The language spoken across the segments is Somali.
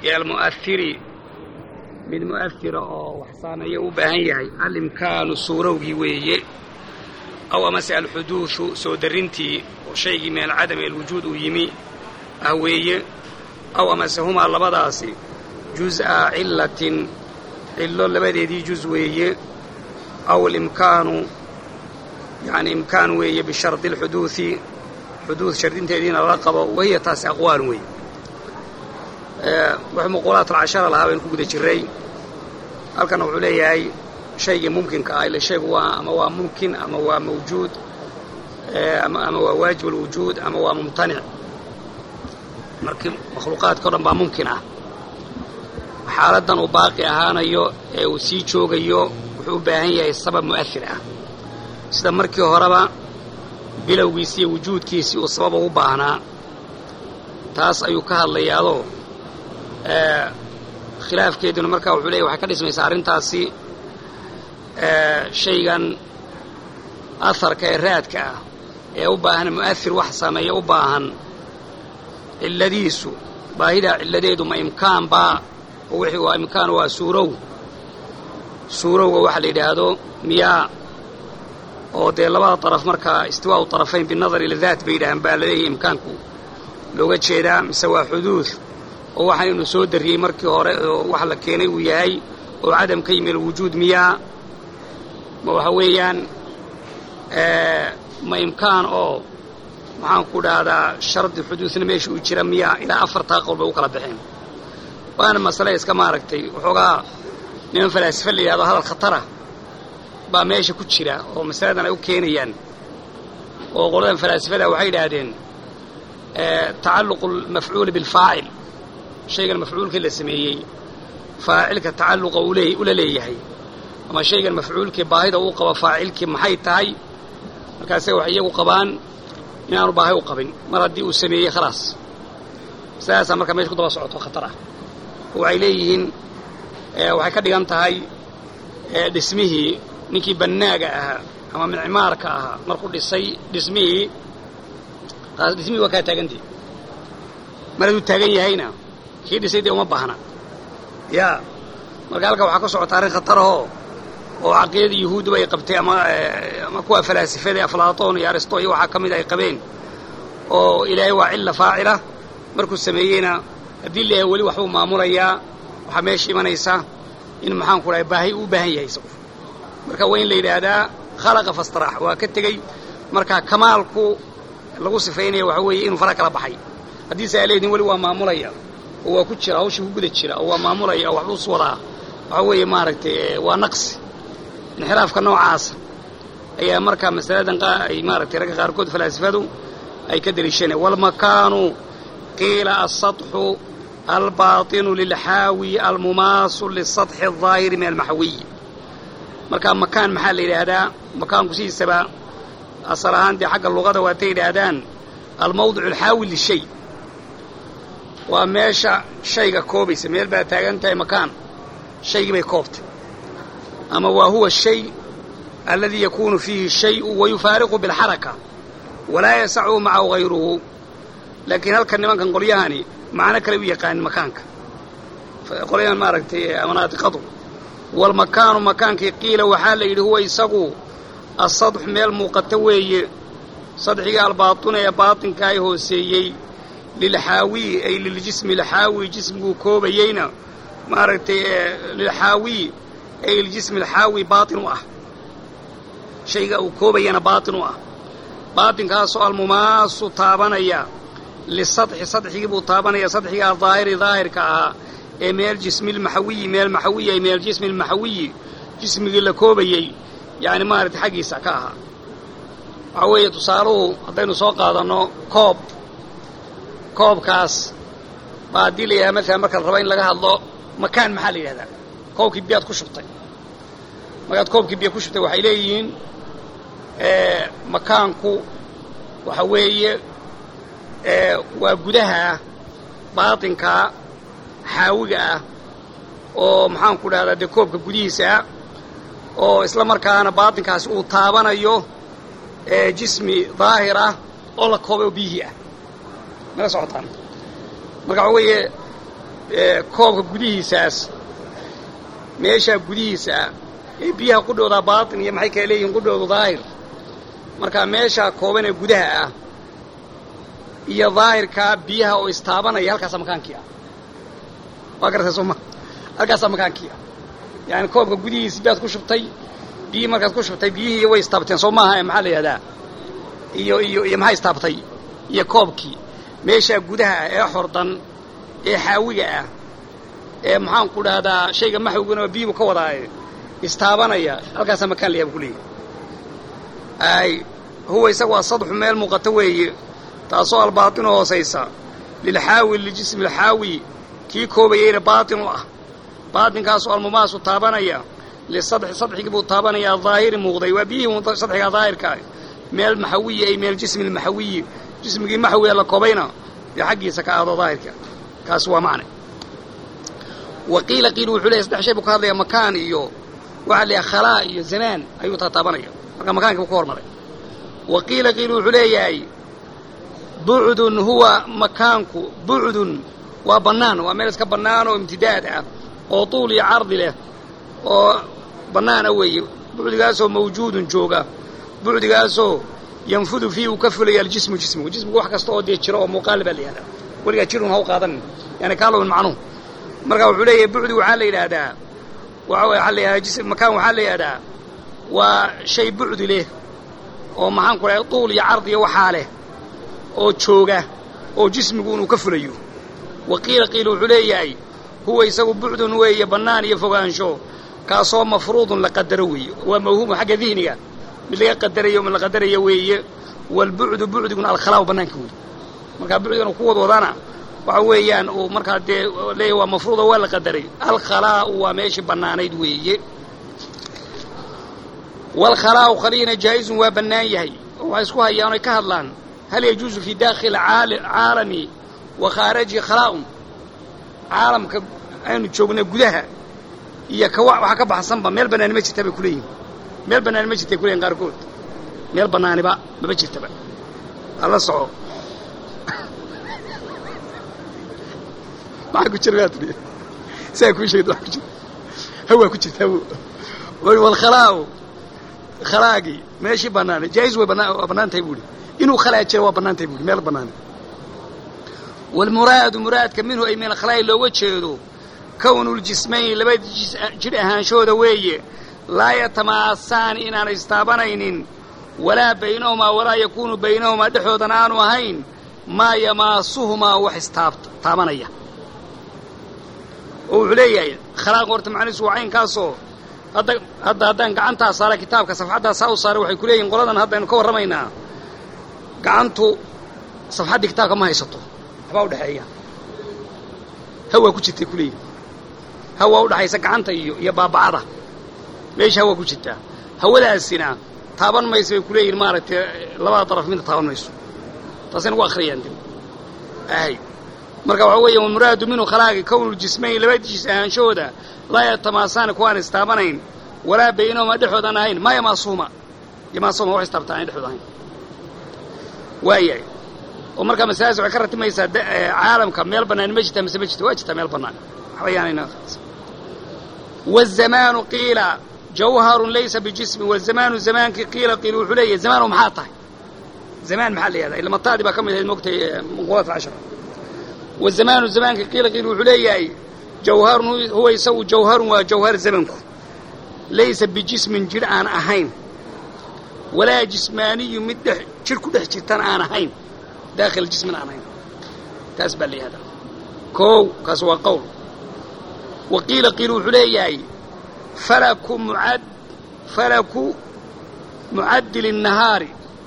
المؤثر من مؤثر وحصانا يوبهيه الإمكان صوروي ويه أو مسألة الحدوث سودرنتي وشيء من العدم الوجود ويمي أويه أو مسهما اللبضاسي جزء علة إلا لبدي دي جزء أو الإمكان يعني إمكان ويه بشرط الحدوث حدوث شرطين تدين الرقبة وهي تاس أقوال ويه ومقولات العشرة لها بين كوكو دجري هل كانوا عليه أي شيء ممكن كأي شيء هو ممكن أما هو موجود أما هو واجب الوجود أما هو ممتنع مخلوقات كلها ممكنة حالة وباقي أهانيو وسيجوجيو وحبهاي السبب مؤثرة استمركي هربا بلا ويسي وجود كيسي والسبب هو باهنا تاس أيوكها اللي يالو خلاف كيدنا مركا وحليه وحكا اسمه سارين تاسي شيئا أثر كيرادك يوباهن مؤثر وحسام يوباهن اللذيسو باهدا اللذيدو ما إمكان با ووحي وإمكان وسورو ووحل إدهادو مياه oo de labada taraf marka istiwaa u tarafayn binadar ila dhaat baydahan baa leeyahay imkaanku looga jeedaa mise waa xuduud oo waxaynu soo dariyay markii hore wax la keenay uu yahay oo cadam ka yimid wujuud miyaa ma waxa weeyaan ma imkaan oo maxaan ku dhahdaa shardi xuduudna meesha uu jira miyaa ila afarta qolba u kala bixin waana mas'ala iska maaragtay waxoogaa nin falaasifa leeyahay hadal khatara baa meesha ku jira oo masaladan ay u keenayaan oo qoladan falaasifada waxay yiraahdeen تعلق المفعول بالفاعل شيء المفعول كله سميي فاعلك تعلق أوليه ولا ليه أما شيء المفعول كباهد أو قب فاعل كمحي تاي مركاسه وحيه وقبان إنه باهي وقبين مردي وسميي خلاص ساسا مركا ماشي كده صعود وخطره وعليهن وحكدي أنت هاي اسمه نكي بناجة أما من عمارك مركو دسي اسمه قال اسمي وكاء تاجنتي مرادو تاجني هنا كيد سيدي وما بهنا يا مرقالك وحكوا صعود تاريخ خطره وعقيد يهود ويقبتي ما كوا فلاسفة أفلاطون يارسطو وحكم ذا يقبين وإلهي وعلة فاعلة مركو السميين الدلة ولي وحو ماموريا وحماشي من يسا إن محان كلا باهي وباهي يسوف مركا وين ليلة هذا خلق فاستراح وكتجي مركا كمالكو lagu sifeynay waxa weeye in fara kala baxay hadii saaleedin wali waa maamulaya oo ku jira hawsha guud jira oo maamulaya wax uu soo waxa weeye maaragtay waa naqsi inxiraafka noocaas ayaa marka masaladan ay maaragtay rag qaar kood falaasifadu ay ka daliishanay wal makaanu qila as-sathu al-batin lil-hawi al-mumasul lis-sath adh-dhahir min al-mahwi marka makaan maxaa la yiraahdaa makaanku siisaba أصلاً دي حق اللغة واتيد هذان الموضع الحاوي للشيء وماشى شيء كوبي سمير باتاجنتي مكان شيء بيكوبت أما وهو الشيء الذي يكون فيه الشيء ويفارق بالحركة ولا يسع معه غيره لكن هل كان كان قرياني معنا كلبية كان مكانك فقريان ما ركتي مناطق قطر والمكان مكانك قيل وحال اللي هو يسقو السطح ميل موقتوي سطحي الباطن يا باطن كاي هو سيي للحاوي أي للجسم الحاوي جسمه كوبينا مارتي للحاوي أي الجسم الحاوي باطن واه شيء كوبينا باطن واه باطن كاسو المماس طابنيا للسطح سطحي بو طابنيا سطحي الظاهر ظاهر كا ميل جسم المحوي ميل محوي ميل جسم المحوي جسم الكوبيي يعني ما رد حقي سكاها عوية تصاروا هذين سوق هذا إنه كوب كاس بعد لي مثلا مكان ربعين لقاها الله مكان محلي هذا كوب كبيات كشطة ما كوب كبيات كشطة وحيلين مكانكو وحوية وجودها باطنك حاوجة أو محن كل هذا دكوب كجوديسة oo isla markaana baatinkaas uu taabanayo jismi daahira oo la koobo bihi ah mala socotaan marka weeye koobka gudihiisaas meeshaa gudihiisa ee biyaha qudhooda baatin iyo maxay kala leeyihiin qudhooda daahir markaa meeshaa kooban ee gudaha ah iyo daahirkaa biyaha oo istaabanaya halkaasaa makaankii ah waa garatay sooma halkaasaa makaankii ah yaani koobka gudihiisi baad ku shubtay biyihii markaad ku shubtay biyihii way istaabteen soo maaha ee maxaa la yidhahdaa iyo maxaa istaabtay iyo koobkii meeshaa gudaha ah ee xordan ee xaawiga ah ee maxaan ku dhahdaa shayga maxwiguna biyuhu ka wadaaye istaabanaya halkaasaa makaan layaab ku leeyahy ay huwa isagu asadxu meel muuqata weeye taasoo albaatinu hoosaysa lilxaawi liljismi alxaawi kii koobayeyna baatin u ah baatinkaasoo almumaasu taabanaya lisadxi sadxigii buu taabanaya adaahiri muuqday waa biyihii sadxiga daahirkaa meel maxawiyi ay meel jismi lmaxawiyi jismigii maxwiga la koobayna dee xaggiisa ka aado daahirka kaas waa macne waqiila qiil wuxuu leeyahy saddex shay buu ka hadlayaa makaan iyo waxaa leeyahay khalaa iyo zamaan ayuu taataabanaya marka makaankii buu ka hormaray waqiila qiil wuxuu leeyahay bucdun huwa makaanku bucdun waa bannaan waa meel iska bannaan oo imtidaad ah oo tuul iyo cardi leh oo bannaana weeye bucdigaasoo mawjuudun jooga bucdigaasoo yanfudu fiihi uu ka fulaya aljismu jismigu wax kasta oo dee jiro oo muuqaal baa la yihahdaa weligaa jirun ha u qaadanin yani kaalowin macnuhu marka wuxuu leeyahay bucdi waxaa la yidhaahdaa waxaa la yidhahdaa makaan waxaa la yidhahdaa waa shay bucdi leh oo maxaan ku dhahay tuul iyo cardi iyo waxaa leh oo jooga oo jismigu inuu ka fulayo waqiila qiil wuxuu leeyahay huwa isagu bucdun weeye bannaan iyo fogaansho kaasoo mafruudun la qadaro weeye waa mawhuumu xagga dihniga mid laga qadarayo mid la qadaraya weeye waalbucdu bucdiguna alkhalaa'u bannaanka weeye markaa bucdigan uu ku wadwadana waxa weeyaan uu markaa dee leeyahy waa mafruudo waa la qadaray alkhalaa'u waa meeshii bannaanayd weeye waalkhalaa'u khaliina jaa'izun waa bannaan yahay oo waxay isku hayaan oy ka hadlaan hal yajuusu fii daakhili caalami wa khaarajihi khalaa'un caalamka aynu joogna gudaha iyo waxa ka baxsanba meel bannaani ma jirta bay ku leeyihin meel bannaani ma jirtay kuleeyihin qaarkood meel bannaaniba mama jirtaba alla soco maxaa ku jira waad tidhi saa kuu sheegid waxa ku jira hawaa ku jirta hawo walkhalaa'u khalaagii meeshii bannaanay jaa'iz way waa bannaan tahay buuhi inuu khalaa jiro waa bannaan tahay buuhi meel bannaani waalmuraadu muraadka minhu ay min alkhalaa'i looga jeedo kownuljismayni laba jidh ahaanshooda weeye laa yatamaasaani inaanay istaabanaynin walaa baynahumaa walaa yakuunu baynahumaa dhexoodana aanu ahayn maa yamaasuhumaa wax istaabanaya oo wuxuu leeyahay khalaaq horta macnihiisu waa caynkaasoo hadda haddaan gacantaa saara kitaabka safxaddaa saa u saaray waxay ku leeyihin qoladan haddaynu ka warramaynaa gacantu safxaddii kitaabka ma haysato waxbaa udhexeeya hawaa ku jirtay ku leeyihin hawaa udhaxaysa gacanta iyo baabacada meesha hawaa ku jirtaa hawadaasina taaban mayso bay ku leeyihin maaragtay labada daraf midna taaban mayso taasay nagu akhriyaan de ahay marka waxaa weeya walmuraadu minhu khalaaqi kownuljismayn laba jis ahaanshooda laa yatamaasaani kuwaan istaabanayn walaa baynahumaa dhexoodan ahayn maa yamaasuhuma wax istaabtaan aan dhexood ahayn waayahay oo markaa masaajis waxay ka ratimaysaa caalamka meel bannaani ma jirtaa mise ma jirta waa jirtaa meel bannaan waxba yaanayna waazamaanu qiila jawharun laysa bijismin wazamaanu zamaankii qiila wuxuu leeyahay zamaanu maxaa tahay zamaan maxaa la yihahdaa ilmataadii baa ka mid ahayd mogtay munqulat alcashara wazamaanu zamaankii qiila wuxuu leeyahay jawharun huwa isagu jawharun waa jawhar zamanku laysa bijismin jidh aan ahayn walaa jismaaniyu mid jidh ku dhex jirtan aan ahayn daakhil jismin aan ahayn taas baa la yihahdaa koow kaas waa qowl waqiila wuxuu leeyahay falaku mucaddili الnahaari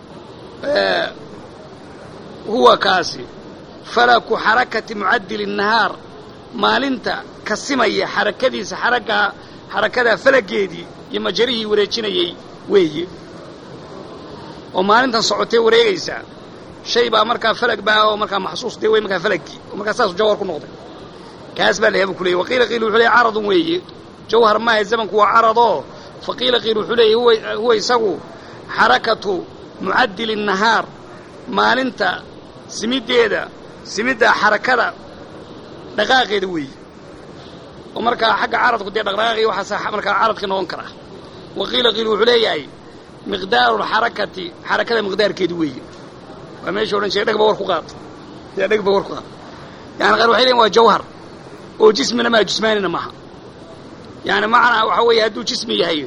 huwa kaasi falaku xarakati mucaddili الnahaar maalinta kasimaya xarakadiisa xarakadaa falageedii iyo majarihii wareejinayay weeye oo maalintan socotee wareegaysaa shay baa markaa falag baa oo markaa maxsuus dee wey markaa falagkii oo markaa saasuu jawhar ku noqday kaas baa layabu ku leeyay waqiila wuxuu leeyay caradun weeye jawhar maaha zamanku waa caradoo faqiila wuxuu leeyay huwa isagu xarakatu mucaddili الnahaar maalinta simidda xarakada dhaqaaqeeda weeye oo markaa xagga caradku dee dhaqdhaqaaqii waxaa markaa caradka noqon kara waqiila qiil wuxuu leeyahay miqdaaru lxarakati xarakada miqdaarkeedi weeye waa meesha odhan jiray dhegba war ku qaad dee dhegba war ku qaad yani qaar waxay leeyihin waa jawhar oo jismina maa jismaanina maaha yani macnaa waxaa weeye hadduu jismi yahay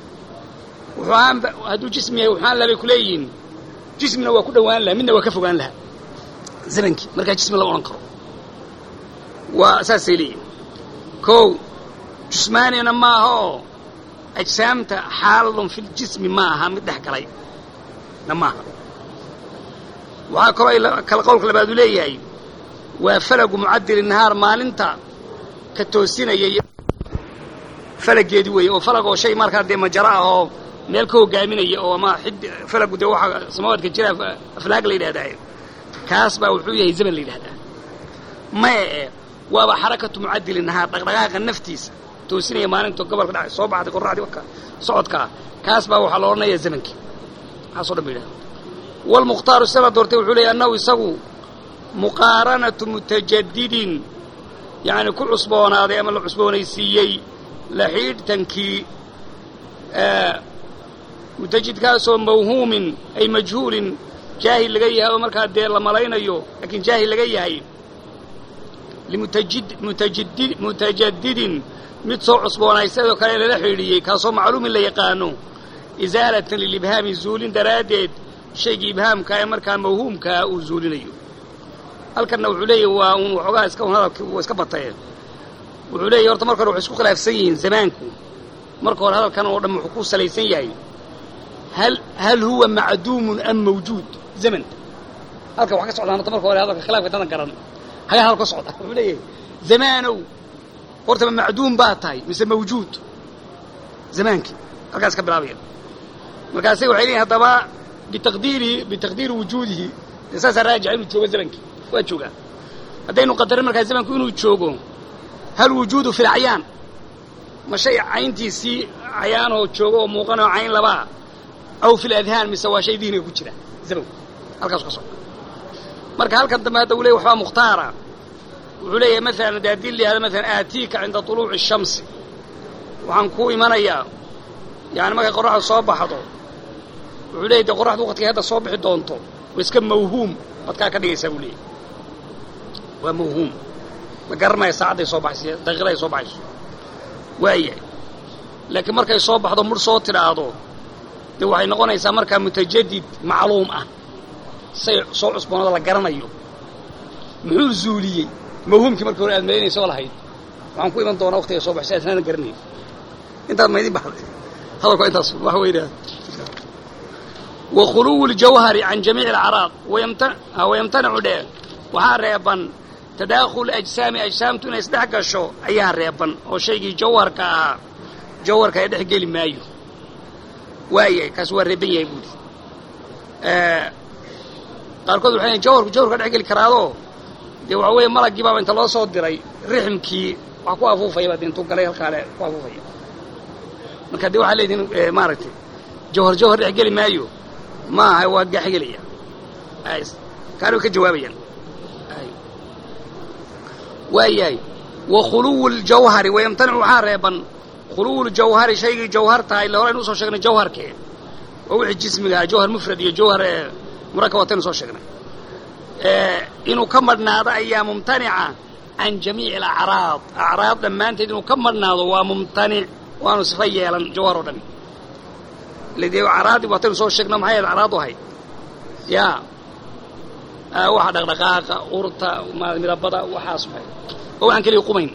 hadduu jismi yahay waxaan labay ku leeyihiin jismina waa ku dhowaan laha midna waa ka fogaan laha zamankii markaa jismi lama odhan karo waa saasay leeyihin kow jismaanina maaha oo ajsaamta xaaladun fi ljismi ma aha mid dhex galay na maaha waxaa kaloo kala qowlka labaad uu leeyahay waa falagu mucadili nahaar maalinta ka toosinayay falageedi weeye oo falag oo shay markaa dee majara ah oo meel ka hogaaminaya oo ama falagu dee waxaa samawaadka jira aflaag la yidhahdaa kaas baa wuxuu yahay zaman la yidhahdaa mae waaba xarakatu mucadili nahaar dhaqdhaqaaqa naftiisa toosinaya maalinta gobolka dhacay soo baxday qorraxdii waka socodkaa kaas baa waxaa la odhanayaa zamankii waxaasoo dhan ba yidhahda walmukhtaaru sala doortay wuxuu leeyahy annahu isagu muqaaranatu mutajadidin yacni ku cusboonaaday ama la cusboonaysiiyey laxiidhtankii mutajidkaasoo mawhuumin ay majhuulin jaahil laga yahay oo markaa dee la malaynayo laakiin jaahil laga yahay limutajadidin mid soo cusboonaysadoo kale lala xidhiidhiyey kaasoo macluumin la yaqaano isaalatan lilibhaami zuulin daraaddeed shaygii ibhaamkaa ee markaa mawhuumkaa uu zuulinayo halkanna wuxuu leeyahy waa un waxoogaa iska un hadalkii waa iska batee wuxuu leeyahy horta marka hore waxay isku khilaafsan yihiin zamaanku marka hore hadalkan oo dhan wuxuu ku salaysan yahay hal huwa macduumun am mawjuud zaman halka wax ka socdaan horta marka hore hadalka khilaafka dadan garan hagaa hadal ka socda wuxuu leeyahay zamaanow horta ma macduum baa tahay mise mawjuud zamaankii halkaas ka bilaabaya markaasay waxay leeyihin haddaba bitaqdiiri wujuudihi saasaa raajixa inuu joogo zamankii waa joogaa haddaynu qadarin markaa zamanku inuu joogo hal wujuudu fi lacyaan ma shay cayntiisii cayaanoo joogo oo muuqanoo cayn labaa aw fi ladhaan mise waa shay dihniga ku jira zamanku halkaasu ka socda marka halkan dambe hadda uu leey waxbaa mukhtaara wuxuu leeyahay maalan de haddii layihahdo maalan aatiika cinda طuluuci الshamsi waxaan kuu imanayaa yani markay qorraxdu soo baxdo wuxuu leeyahy de qorraxdu waqtigay hadda soo bixi doonto waa iska mawhuum badkaa ka dhigaysaa buu leeyahy waa mawhuum ma garanaya saacadday soo baxayso daqiiqaday soo baxayso waayahay laakiin markay soo baxdo mudh soo tidhaahdo de waxay noqonaysaa markaa mutajadid macluum ah say soo cusboonada la garanayo muxuu zuuliyey mawhuumkii markii hore aad malaynaysoo lahayd waxaan ku iman doonaa waqtiga soo baxsay aadnaadan garanayn intaad maydin baxday hadalku waa intaas waxa weynaa wakhuluwu اljawhari can jamiici alacraaq wayamtanacu dheh waxaa reeban tadaakhul ajsaami ajsaamtu inay isdhex gasho ayaa reeban oo shaygii jawharka ahaa jawharka ay dhex geli maayo waayahay kaas waa reeban yahay buuri qaarkood waxay leeyiin jawharka dhex geli karaadoo dee waxa weeye malaggii baaba inta loo soo diray rixmkii wax ku afuufaya baa de intuu galay halkaale ku afuufaya marka dee waxaa leedihin maaragtay jawhar dhex geli maayo maaha waa gaxgelaya kaani way ka jawaabayaan waayahay wakhuluwu اljawhari wayamtanicu waxaa reeban khuluwu ljawhari shaygii jawhartaha illa hore aynu usoo sheegnay jawharkee waa wixii jismigaha jawhar mufrad iyo jawhar murakab wataynu soo sheegnay inuu ka madhnaado ayaa mumtanica can jamiici alacraad acraad dhammaanteed inuu ka madhnaado waa mumtanic waanu sifa yeelan jawhar oo dhan ile dee acraadii wataynu soo sheegno maxay ahayd acraadu ahayd yaa waxa dhaqdhaqaaqa urta midabada waxaas maxay oo waxaan keliya qumayn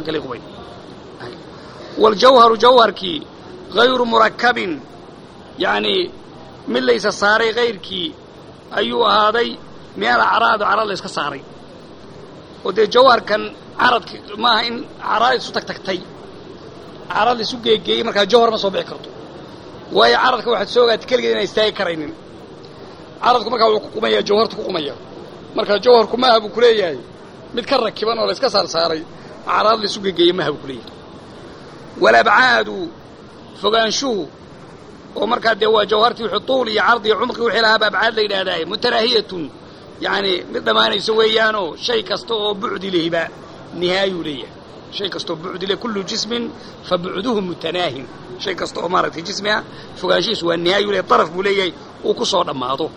waljawharu jawharkii hayru murakabin yacni mid laysa saaray kayrkii ayuu ahaaday meel acraad carad la yska saaray oo dee jawharkan caradki maaha in acraad isu tagtagtay carad la isu geegeeyey markaa jawhar ma soo bixi karto waayo caradka waxaad soo ogaatay keligeed inaan istaagi karaynin caradku markaa wuxuu ku qumaya jawhartu ku qumaya markaa jawharku maaha buu ku leeyahay mid ka rakiban oo la iska saarsaaray acraad la isu geegeeyey maaha buu ku leeyahay walabcaadu fogaanshuhu oo markaa dee waa jawhartii wixii tuul iyo cardi iyo cumqi wixii lahaaba abcaad la yidhahdaaye mutaraahiyatun yacni mid dhammaanayso weeyaanoo shay kasta oo bucdi lehiba نهاية ليه شيء كستو بعد له كل جسم فبعده متناهي شيء كستو أمارة جسمها فقاشيس والنهاية له طرف بوليه وكسر أماته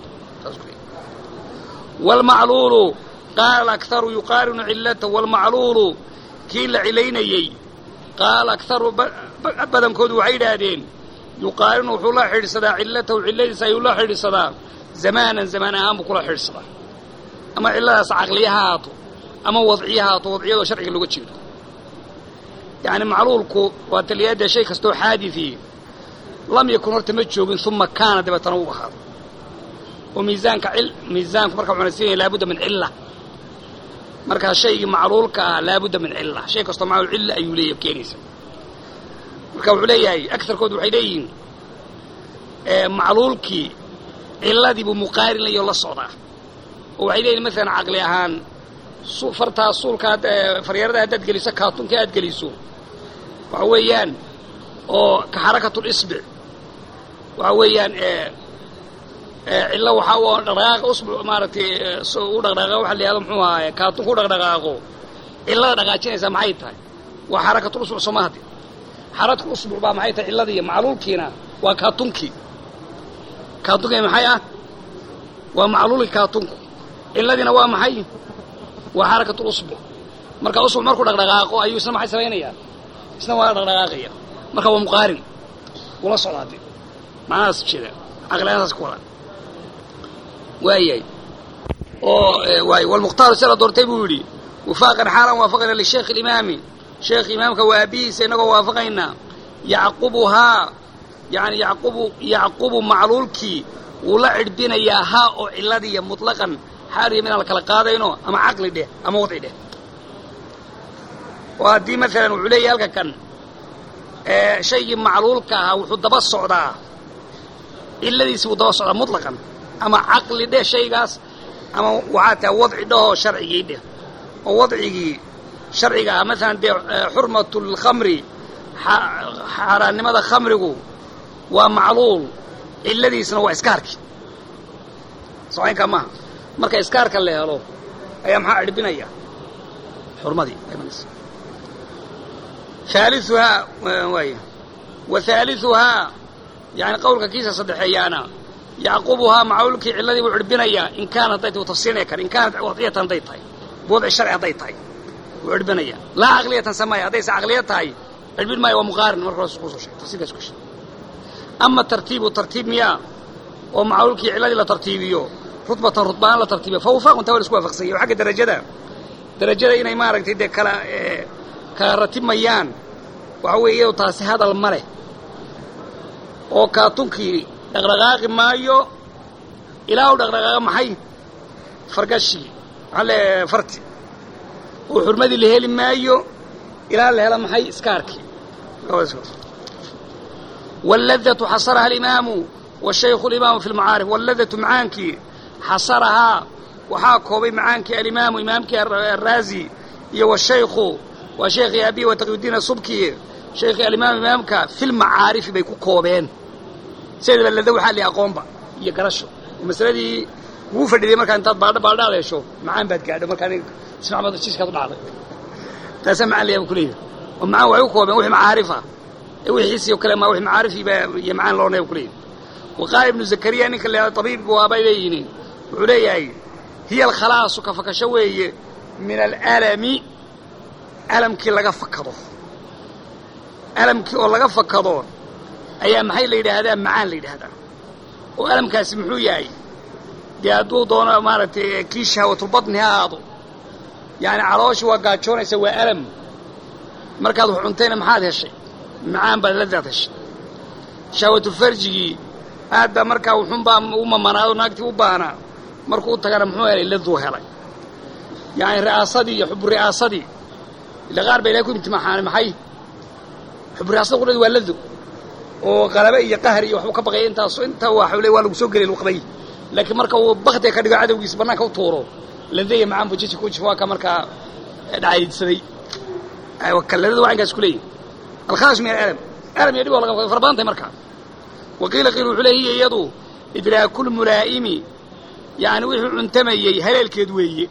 والمعلول قال أكثر يقارن علته والمعلول كيل علينا قال أكثر أبدا كود وعيدين يقارن وحلا حرصدا علته وعلته سيولا حرصدا زمانا هم كل حرصدا أما إلا عقليها أما وضعيها شرعي اللي قتشيله يعني معلولك وتلياد شيء كستو حادثي لم يكن ارتمجه ثم كان دب تنوها وميزانك ميزانك مركب عنسين لابد من علة مركب شيء معلولك لابد من علة شيء كستو معه العلة أيوليه بكينيسة مركب عليه أكثر كود وحيدين معلولك إلا دي بمقارن لي الله الصعداء وحيدين مثلا عقلي أهان فرتها الصول كاد فريرده هدد جلسة كاتون كاد جلسوا وعويان أو كحركة الإصبع وعويان إلا وحاول رغاق أصبع مارتي ورغاق وحلي هذا محوها كاتون كور رغاقه إلا رغاقين سمعيتها وحركة الأصبع سماهدي حركة الأصبع بمعيتها إلا دي معلول كينا وكاتونكي كاتونكي محيا ومعلول كاتونكو إلا دي نواه محي وحركة الأصبع مركا أصبع مركو رغاقه أيو سمع سبينيا سنوا رغاقيا مركا هو مقارن ولا صلاتي ما ناس كذا أغلى ناس كولا واي والمختار سيرة دورتي بيقولي وفاقا حالا وافقنا للشيخ الإمامي شيخ إمامك وأبيه سينك وافقنا يعقبها يعني يعقب معلولك ولعد بنا يا هاء الذي مطلقا حاري من الكلقادينو أما عقل ده أما وضع ده وهذه مثلا وعليه هلك كان شيء معلول كها وحد بالصعداء الذي يسوي بالصعداء مطلقا أما عقل ده شيء قاس أما وعاته وضع ده شرعي ده ووضعه شرعي مثلا ده حرمة الخمر حرام ماذا خمره ومعلول الذي يسوي إسكارك صحيح كمان marka iskaarka la helo ayaa maxaa dhibinaya xurmadii aymanis ثالثها وثالثها يعني قولك كيسة صدحيانا يعقوبها معولك الذي وعربنيا إن كانت ضيت وتفصيلك إن كانت وضعية ضيتها بوضع الشرع ضيتها وعربنيا لا عقلية سمايا ضيس عقليتها عربين ما هو مقارن مرة سقوط شيء تفصيل كش أما الترتيب مياه ومعولك الذي لا ترتيبيه رتبة لا ترتيبيه فهو فاق وانت ورسكوا فقسيه وحق درجة إنه ما رأيت ده كرتيب ميان وهو يوتاس هذا المره oo kaatunkii dhaqdhaqaaqi maayo ilaa uu dhaqdhaqaaqo maxay fargashi ale farti oo xurmadii la heli maayo ilaa la helo maxay iskaarki واللذة حصرها الإمام والشيخ الإمام في المعارف واللذة معانك حصرها وحاكوا بمعانك الإمام إمامك الرازي والشيخ وشيخ أبي وتقي الدين السبكي شيخ الإمام إمامك في المعارف بيكون كوبين سيد اللذة وحالي أقوم يقرشه المسألة دي وفر دي مركان تطبع بعض يشوف معان باد قاعد مركان تسمع بعض الشيء كطبع عليك تسمع لي كليه ومعه وعيوكوا وحي معارفة وحي حسي وكلام وحي معارفي يمعان لونه وكليه وقال ابن زكريا انك اللي طبيب وابيليني وعليه هي الخلاص كفكشوي من الألم ألمكي لغا فكدو ألمكي oo laga fakado ayaa maxay la yiraahdaa macaan la yiraahdaa oo alamkaas muxuu yahay diyaadu doona maartay kiisha oo tulbadni haado yaani caloosh waa gaajoonaysa waa alam markaad wax cuntayna maxaad heshay macaan baad la daadashay shawatu farjigi aada markaa wuxun baa u mamanaado naagti u baana markuu tagana muxuu helay laduu helay yaani raasadii iyo xub raasadii ila qaar bay leeyahay imtixaan maxay xub raasada qodad waa ladu oo qalaba iyo qahar iyo wax ka baqay inta waa xawlay waa lagu soo galay waqtiga laakiin marka uu baqtay ka dhigo cadawgiis banaanka u tooro ladeey macaan bujici ku jifaa ka marka dhaayidsaday ay wakaladu waa ingaas kulay الخاص من الألم يدي والله فربانته مركا وقيل قيل عليه يدو إدراك كل ملائم يعني وحي عنتمي هلال كدوي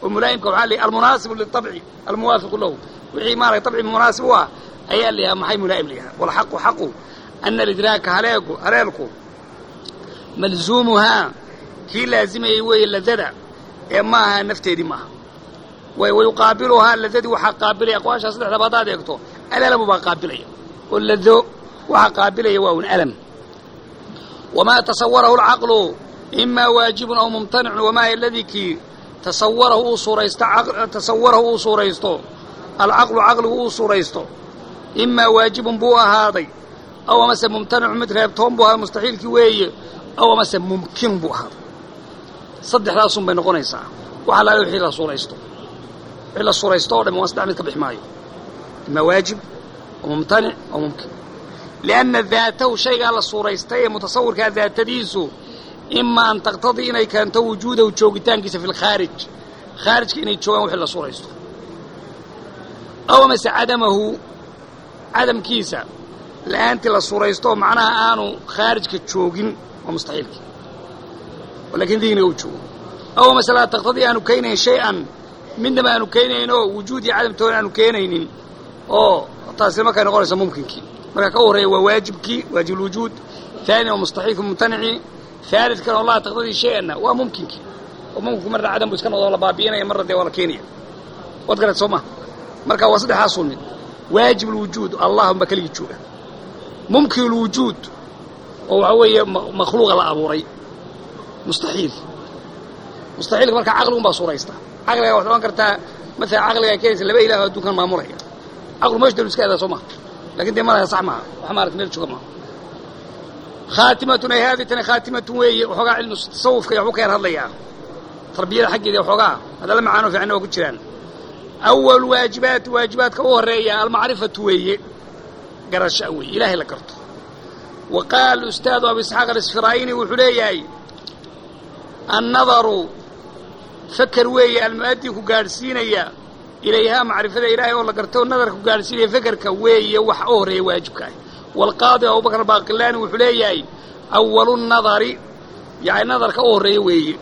والملائم كوحالي المناسب للطبع الموافق له وحي مارك طبع مناسب هو أي اللي محي ملائم لها والحق حقه أن الإدراك هلالكو ملزومها كي لازم يوي اللذة إماها نفتيدي معها ويقابلها اللذة وحق قابلية أقواش أصلح لبضاد يكتو الألم بقابلية واللذة وحق قابلية وهو ألم وما تصوره العقل إما واجب أو ممتنع وما الذي كي تصوره صوريستو العقل عقله صوريستو إما واجب بوها هذا أو مثلا ممتنع مثل يبتهم بوها مستحيل كوي أو مثلا ممكن بوها صدح راسهم بين قنيسة وعلى يحيي لا صوريستو إلا صوريستو لما واستعمل بحماية إما واجب وممتنع أو ممكن لأن ذاته شيء على صوريستي متصور كذات تديسه إما أن تقتضي إنه كان وجوده وتشوقتان كيس في الخارج خارج إنه يتشوقان وحلا صوريستو أو مثلا عدم كيسة الآن تلا صوريستو معناها آنو خارج كتشوقين ومستحيل ولكن ذيني وجوه أو مثلا تقتضي أنه كينين شيئا منما أنه كينين وجودي عدم تون أنه كينين أو تاسي ما كان يقول ممكن كي مركا أوري وواجب كي واجب الوجود ثاني ومستحيل وممتنعي ثالث كان الله تقتضي شيئا وممكن كي وممكن مرة عدم بس كان الله بابينا مرة دي ولا كينيا وتقرأ سوما مركا وصدح حاصل واجب الوجود اللهم بكلي تشوفه ممكن الوجود وهو مخلوق على أبوري مستحيل مركا عقله ما صوريسته عقله وحنا كرتا مثلا عقله كيس اللي بيلا دوكان ماموريا عقله مش دلوس كذا سوما لكن دي مرة صح معها وحمارة ميل شو كمان خاتمتنا هذه خاتمة وهي وحقا علم التصوف كي يحوك يرهض ليها تربية حقي دي وحقا هذا لما عانوا في عنه وكتشران أول واجبات كوهرية المعرفة وهي قرش أوي إلهي لكرته وقال الأستاذ أبو إسحاق الإسفرايني وحلياي النظر فكر وهي المؤدي كقارسينيا إليها معرفة إلهي والله قرته النظر كقارسينيا فكر كوهي وحوري واجبك والقاضي أبو بكر باقلاني وحلياي أول النظر يعني نظر كأوري وهي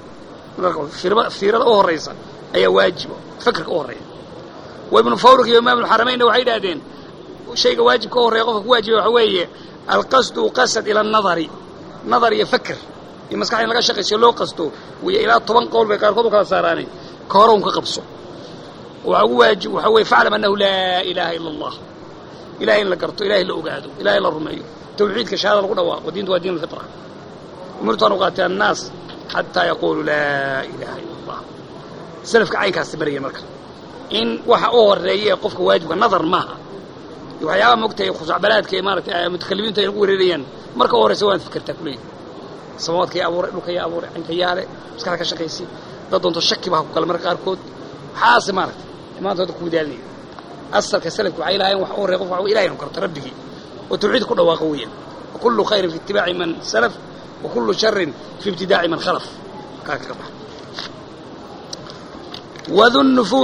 فيرة أوريسا أي واجب فكر كأوري وابن فورك إمام الحرمين وحيد هذين شيء واجب كأوري قفك واجب وحوية القصد قصد إلى النظر يفكر يمسك عين لقى شخص يلو قصده وإلى طبعا قول بيقارقضوا كلا ساراني كهرهم كقبصه وواجب وحوي فعلم أنه لا إله إلا الله إلهي إلا قرته إلهي إلا أقاده إلهي إلا الرمي توحيد كشهادة القدوة ودين ودين الفطرة أمرت أن أقاتل الناس حتى يقولوا لا إله إلا الله سلفك عينك هستبرية مركز إن وحا أور رأيه قفك واجبك النظر معها وحياة مقتل خصع بلاد كإمارة متخلفين تيقول ريان مركز أور سواء فكرتك ليه سماوات كي أبور لك يا أبور عنك ياله بس كذا كشقيسي ضدهم تشكي بها كل مرة أركض حاس مارك ما تدخل دالني أصل كسلك وعيلها يوم وحور يقف وإلهي نكرت ربه وتوحيد كله واقويا وكل خير في اتباع من سلف وكل شر في ابتداع من خلف وذو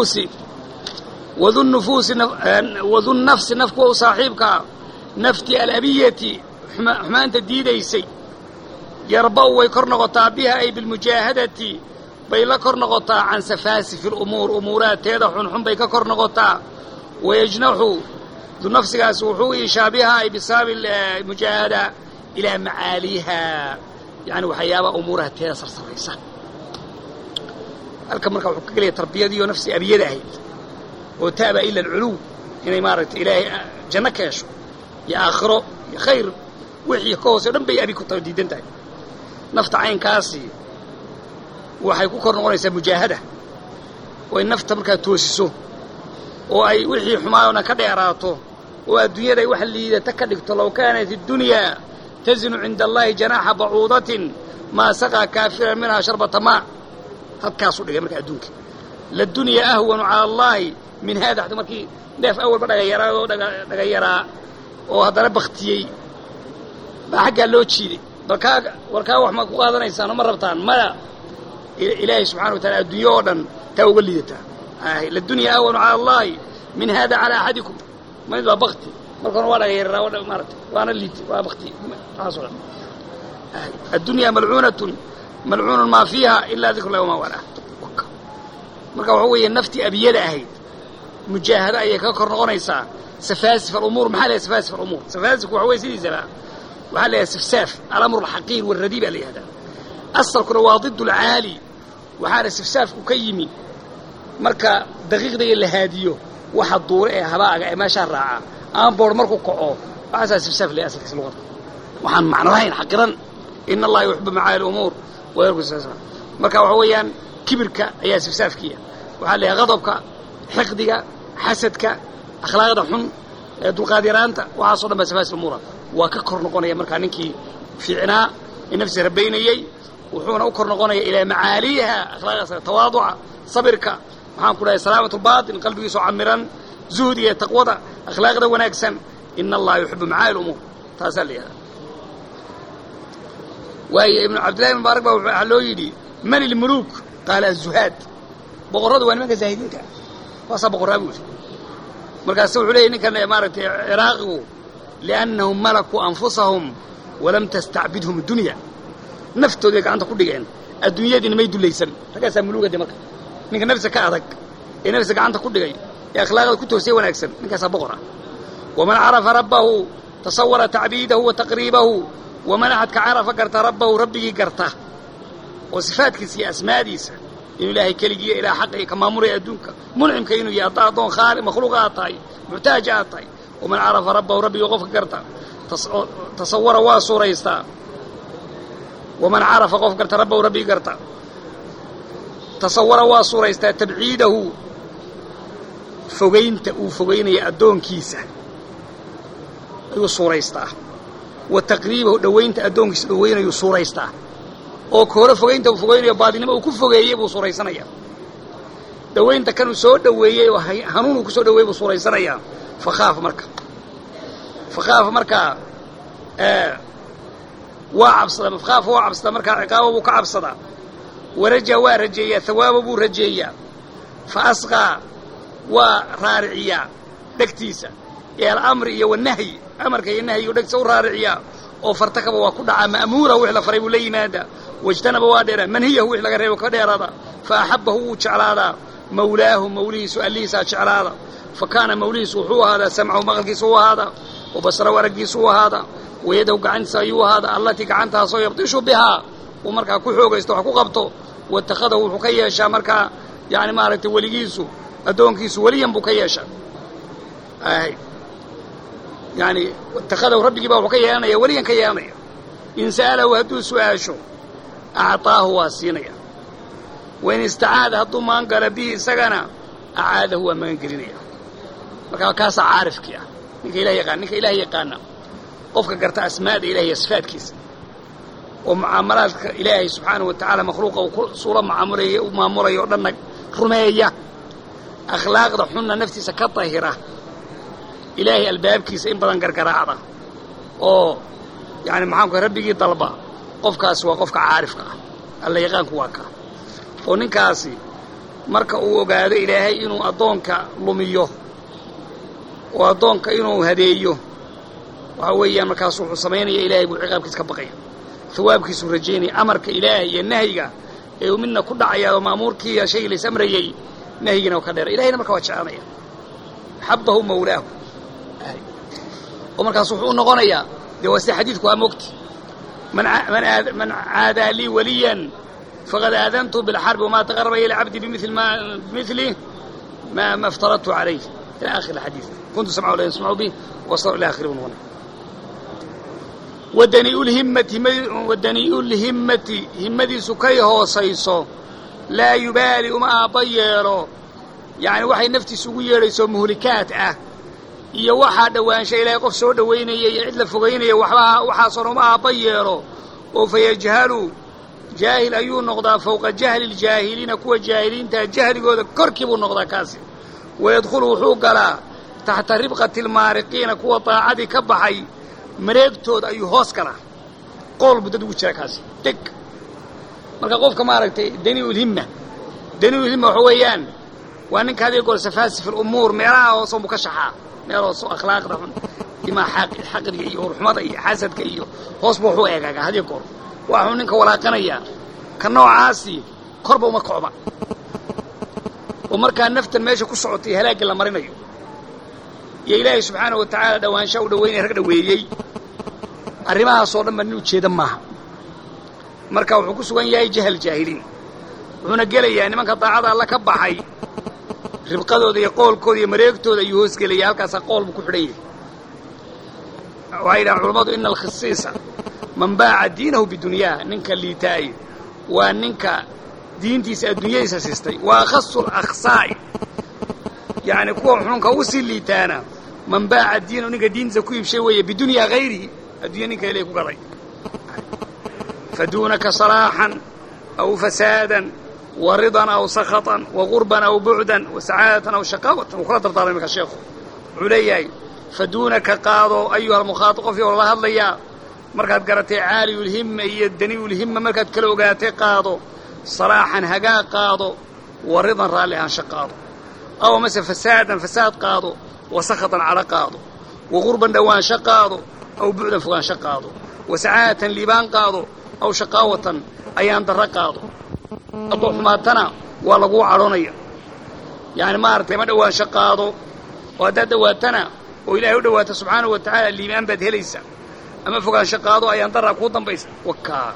النفس نفك صاحبك نفتي الأبية حمان تديديسي يربو ويكرنغطا بها أي بالمجاهدة بيلا كرنغطا عن سفاسف الأمور أمورات هذا حنحن بيك كرنغطا ويجنح ذو نفس قاسوحو يشابهها أي بسبب المجاهدة إلى معاليها يعني وحيابة أمورها تيدا صرصريسة الكمركة وحكك لي تربية دي ونفسي أبيد أهيد وتابع إلا العلو إن إمارة إلهي جنك يشو يا آخره يا خير وحي كوسي ربي أبي كنت وديدين تاي نفط عين كاسي وحيكون كورنغونيسا مجاهدة وإن نفط مركا توسسو وأي وحي حمايونا كديراته والدنيا دي وحي تكدكت لو كانت الدنيا تزن عند الله جناح بعوضة ما سقى كافرا منها شربة ماء هكاسو لغا مركا أدونك للدنيا أهون على الله من هذا حتى مركي ناف أول بدأ غيرا وهذا بختيي بحقا لو تشيدي warkaa wax ma ku qaadanaysaan oo ma rabtaan mala ilaahi subhanahu wa ta'ala adduunyoodan ta uga liidataa la dunya awan ala allah min hada ala ahadikum ma ida baqti markan wada yeeraa wada martay waana liiti waa baqti taasoo الدنيا ملعونة ما فيها إلا ذكر الله وما والاه marka waxa weeye naftii abiyada ahayd mujaahada ayay ka kor noqonaysaa safaasif al-umuur maxaa leeyahay safaasif al-umuur safaasifku waxa weeye sidiisaba waxaa leeyahay sifsaaf al-amru al-haqiir wal-radii baa leeyahay asalkuna waa ضد العالي waxaana sifsaafku ka yimi marka daqiiqda la haadiyo waxa duure ee habaaga ee meesha raaca aan boor markuu kaco waxa sifsaaf leeyahay asalkiisa luqada waxaan macnaheyn xaqiran in Allah yuhibbu macaali al-umuur wa yarku sifsaaf marka waxa weeyaan kibirka ayaa sifsaafkiya waxa leeyahay qadabka xiqdiga xasadka akhlaaqda xun ee dulqaadiraanta waxa soo dhanba safaas al-umuur waa ka kor noqonaya marka ninkii fiicnaa in nafsi rabaynayay wuxuuna u kor noqonaya ilaa macaaliha akhlaaqda tawaaduca sabirka waxaan ku dhahay salaamatu baatin qalbigiisu camiran zuhdiga taqwada akhlaaqda wanaagsan in Allah yuhibbu macaali al-umuur taasaliya waaye ibn abdullah ibn mubarak waxa loo yiri man al-muluk qala az-zuhad boqoradu waa nimanka zaahidinka waasa boqoraabu markaas wuxuu leeyahay ninkan maaragtay iraaqigu li'annahum malaku anfusahum walam tasta'bidhum ad-dunya naftooda gacanta ku dhigeen adduunyadina may dulaysan ragaasa muluugada marka ninka nafsa ka adag ee nafsa gacanta ku dhigay ee akhlaaqda ku toosay wanaagsan ninkaas boqora waman arafa rabbahu tasawwara ta'bidahu wa taqribahu waman ahadka arafa garta rabbahu rabbigi garta oo sifaadkiisa iyo asmaadiisa in ilaahay kaligiya ilaa xaqi kama muray adduunka mun'imka inuu yahay doon khaaliq makhluuqaat tahay muhtaajaat tahay waman arafa rabbahu rabbigi qofka garta tasawwara wa suraysta ومن عرف قف قرت ربه وربي قرت تصور واصورة تبعيده فوقين يأدون كيسة يصورة يستا وتقريبه دوين تأدون كيسة دوين يصورة يستا أو كورة فوقين يبادين ما وكف فوقين يبصورة يسنايا دوين تكانوا سود دوين وهنون كسود دوين بصورة يسنايا فخاف مركا وعبصدا مفخاف وعبصدا مركا عقابه وكعبصدا ورجى ورجيا ثوابه رجيا فأصغى ورارعيا دكتيسا يا الأمر يا والنهي أمرك يا النهي ودكتس ورارعيا وفرتكب وكل عام أموره وإحنا فريب لي ماذا واجتنب وادرا من هي هو إحنا قريب كدير هذا فأحبه شعرادا مولاه موليه سؤاليسا شعرادا فكان موليه سوحو هذا سمعه مغلقي سوى هذا وبصره ورقي سوى هذا ويده قعن سايو هذا التي قعنتها سو يبطش بها ومركا كو خوغيستو حكو قبطو واتخذه وحكيشا مركا يعني مارتي وليgiisu adoonkiisu waliyan buu ka yeesha يعني اتخذه ربي بقى وحكيانيا waliyan ka yeelanaya in saalahu haduu su'aasho a'taahu wasinaya وين استعاذ haduu maan galabi isagana aadahu wa maan gelinaya marka kaas caarifkiya ninka ilaahay yaqaan qofka garta asmaada ilaahay sifaadkiisa oo muaamalaadka ilaahay subhanahu wa ta'ala makhluuqa oo suura maamulayo dhan rumeeya akhlaaqda xunna naftiisa ka tahira ilaahay albaabkiisa in badan gargaraacda oo yaani maxaan ku rabbigi dalba qofkaas waa qofka caarifka ah alla yaqaanku waa ka oo ninkaasi marka uu ogaado ilaahay inuu adoonka lumiyo oo adoonka inuu hadeeyo waxa weeyaan markaas wuxuu sameeynaya ilaahay buu ciqaabkiisa ka baqaya thawaabkiisu rajeynay amarka ilaahay iyo nahyiga ee uu midna ku dhacaya oo maamurkii shay la samreeyay nahyigana ka dheer ilaahayna marka waa jecanaya habbahu mawlaahu oo markaas wuxuu noqonayaa dawasi xadiidku waa moogti man aada li waliyan faqad aadantu bil harb wa ma taqarraba ila abdi bimithli ما افترضت عليه إلى آخر الحديث كنت سمعوا لا يسمعوا به وصلوا إلى آخر ونغنى ودنيء الهمة همدي سكيه وصيصو لا يبالي وما طيره يعني وحي نفتي سوية ليسو مهلكات iyo waxa dhawaanshay ilaa qof soo dhaweynayay cid la fogeynaya waxa soo ma abayero oo fayajhalu jaahil ayuu noqdaa fawqa jahli aljaahilina kuwa jaahiliinta jahligooda korkiibu noqdaa kaasi ويدخل wuxuu galaa tahta ribqati almaariqiina kuwa taacadi ka baxay mareegtooda ayuu hoos galaa qolbu dad ugu jira kaasi tig marka qofka ma aragtay daniul himma waxa weeyaan waa ninka hadii gool safaasif al-umuur meelaha oo soo ka shaxaa meelo soo akhlaaqda ima xaqri iyo ruxmada iyo xasadka iyo hoos buu wuxuu eegaga hadii goor waxa ninka walaaqanaya ka noocaasi korba uma kooba ومركا نفتا ماشي كسعطي هلاك لما مرينيو يا إلهي سبحانه وتعالى دوان شاو دويني رك دويي arrimaha soo dhan banu jeeda maaha marka wuxuu ku sugan yahay jahal jaahiliin wuxuuna gelayaa nimanka daacada alla ka baxay ribqadooda iyo qoolkooda iyo mareegtooda ayuu hoos gelaya halkaas qool buu ku xidhan yahay وعيدا علماء إن الخصيصة من باع دينه بدنياه ننك اللي تاي وننك دينتيس الدنيا سيستي وأخص الأخصاء يعني كوا حنك وصل اللي تانا من باع الدين وننك دين زكوي بشيء بدنيا غيره الدنيا ننك إليك قري فدونك صلاحا أو فسادا ورضا أو سخطا وغربا أو بعدا وسعادة أو شقاوة وخلاص طالع منك الشيخ علياي فدونك قاضوا أيها المخاطب في والله الله مركز قرتي عالي الهمة يدني الهمة مركز كلو قاتي قاضوا صراحا هقا قاضوا ورضا رالها شقاضوا أو مثلا فسادا فساد قاضوا وسخطا على قاضوا وغربا دوان شقاضوا أو بعدا فوان شقاضوا وسعادة لبان قاضوا أو شقاوة أيان در قاضوا أبو حماتنا ولقوا عرونيا يعني ما أردت ما دوان شقاضوا وهذا دواتنا وإلهي ودواته سبحانه وتعالى الإيمان بده ليس أما فوق شقاضوا أيان در قوضا بيس وكا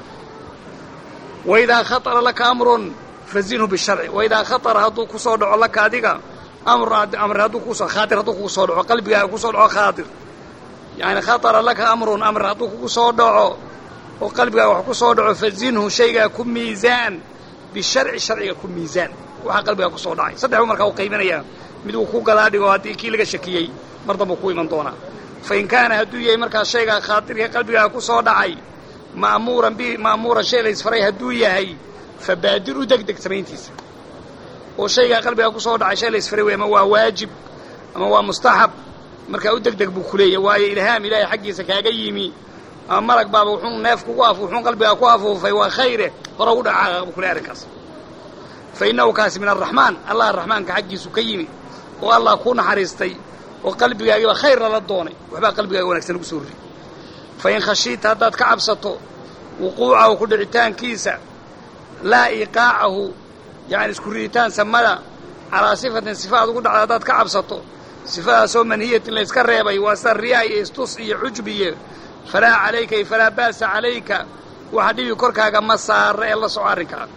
وإذا خطر لك أمر فزينه بالشرع وإذا خطر هدوك صدع لك هذيك أمر هدوك خاطر هدوك صدع قلبك هدوك صدع خاطر يعني خطر لك أمر هدوك صدع وقلبك هدوك صدع فزينه شيء يكون ميزان بالشرع الشرع يكون ميزان وقلبك هدوك صدع صدع عمرك وقيمنا يا مدو كوكا هذيك وهذيك كي لك شكيي مرضى مكوي من دونا فإن كان هدوية مركز شيء خاطر قلبك هدوك صدع مأمورا به مأمورا شيء ليس فريه هدوية هي فبادروا دقدق سمينتيس وشيء قلبي أكو صور عشان ليس فريه ما هو واجب ما هو مستحب مركا ودقدق بكلية وهي إلهام إلهي حقي سكاقيمي مرك بابا وحون نافك وقاف وحون قلبي أكوافه فهو خيره فروض بكلية ركاس فإنه كاس من الرحمن الله الرحمن كحقي سكيمي والله أكون حريستي وقلبي أيوة خير للدوني وحبا قلبي أيوة نكسنك سوري فإن خشيت هداد كعبسته وقوعه وكل عتان كيسة لا إيقاعه يعني سكريتان سملا على صفة تقول على هداد كعبسته صفة سو منهية اللي يسكريبي وسرياء يستصي عجبية فلا عليك فلا باس عليك وحدي يكركها كما صار الله سعارك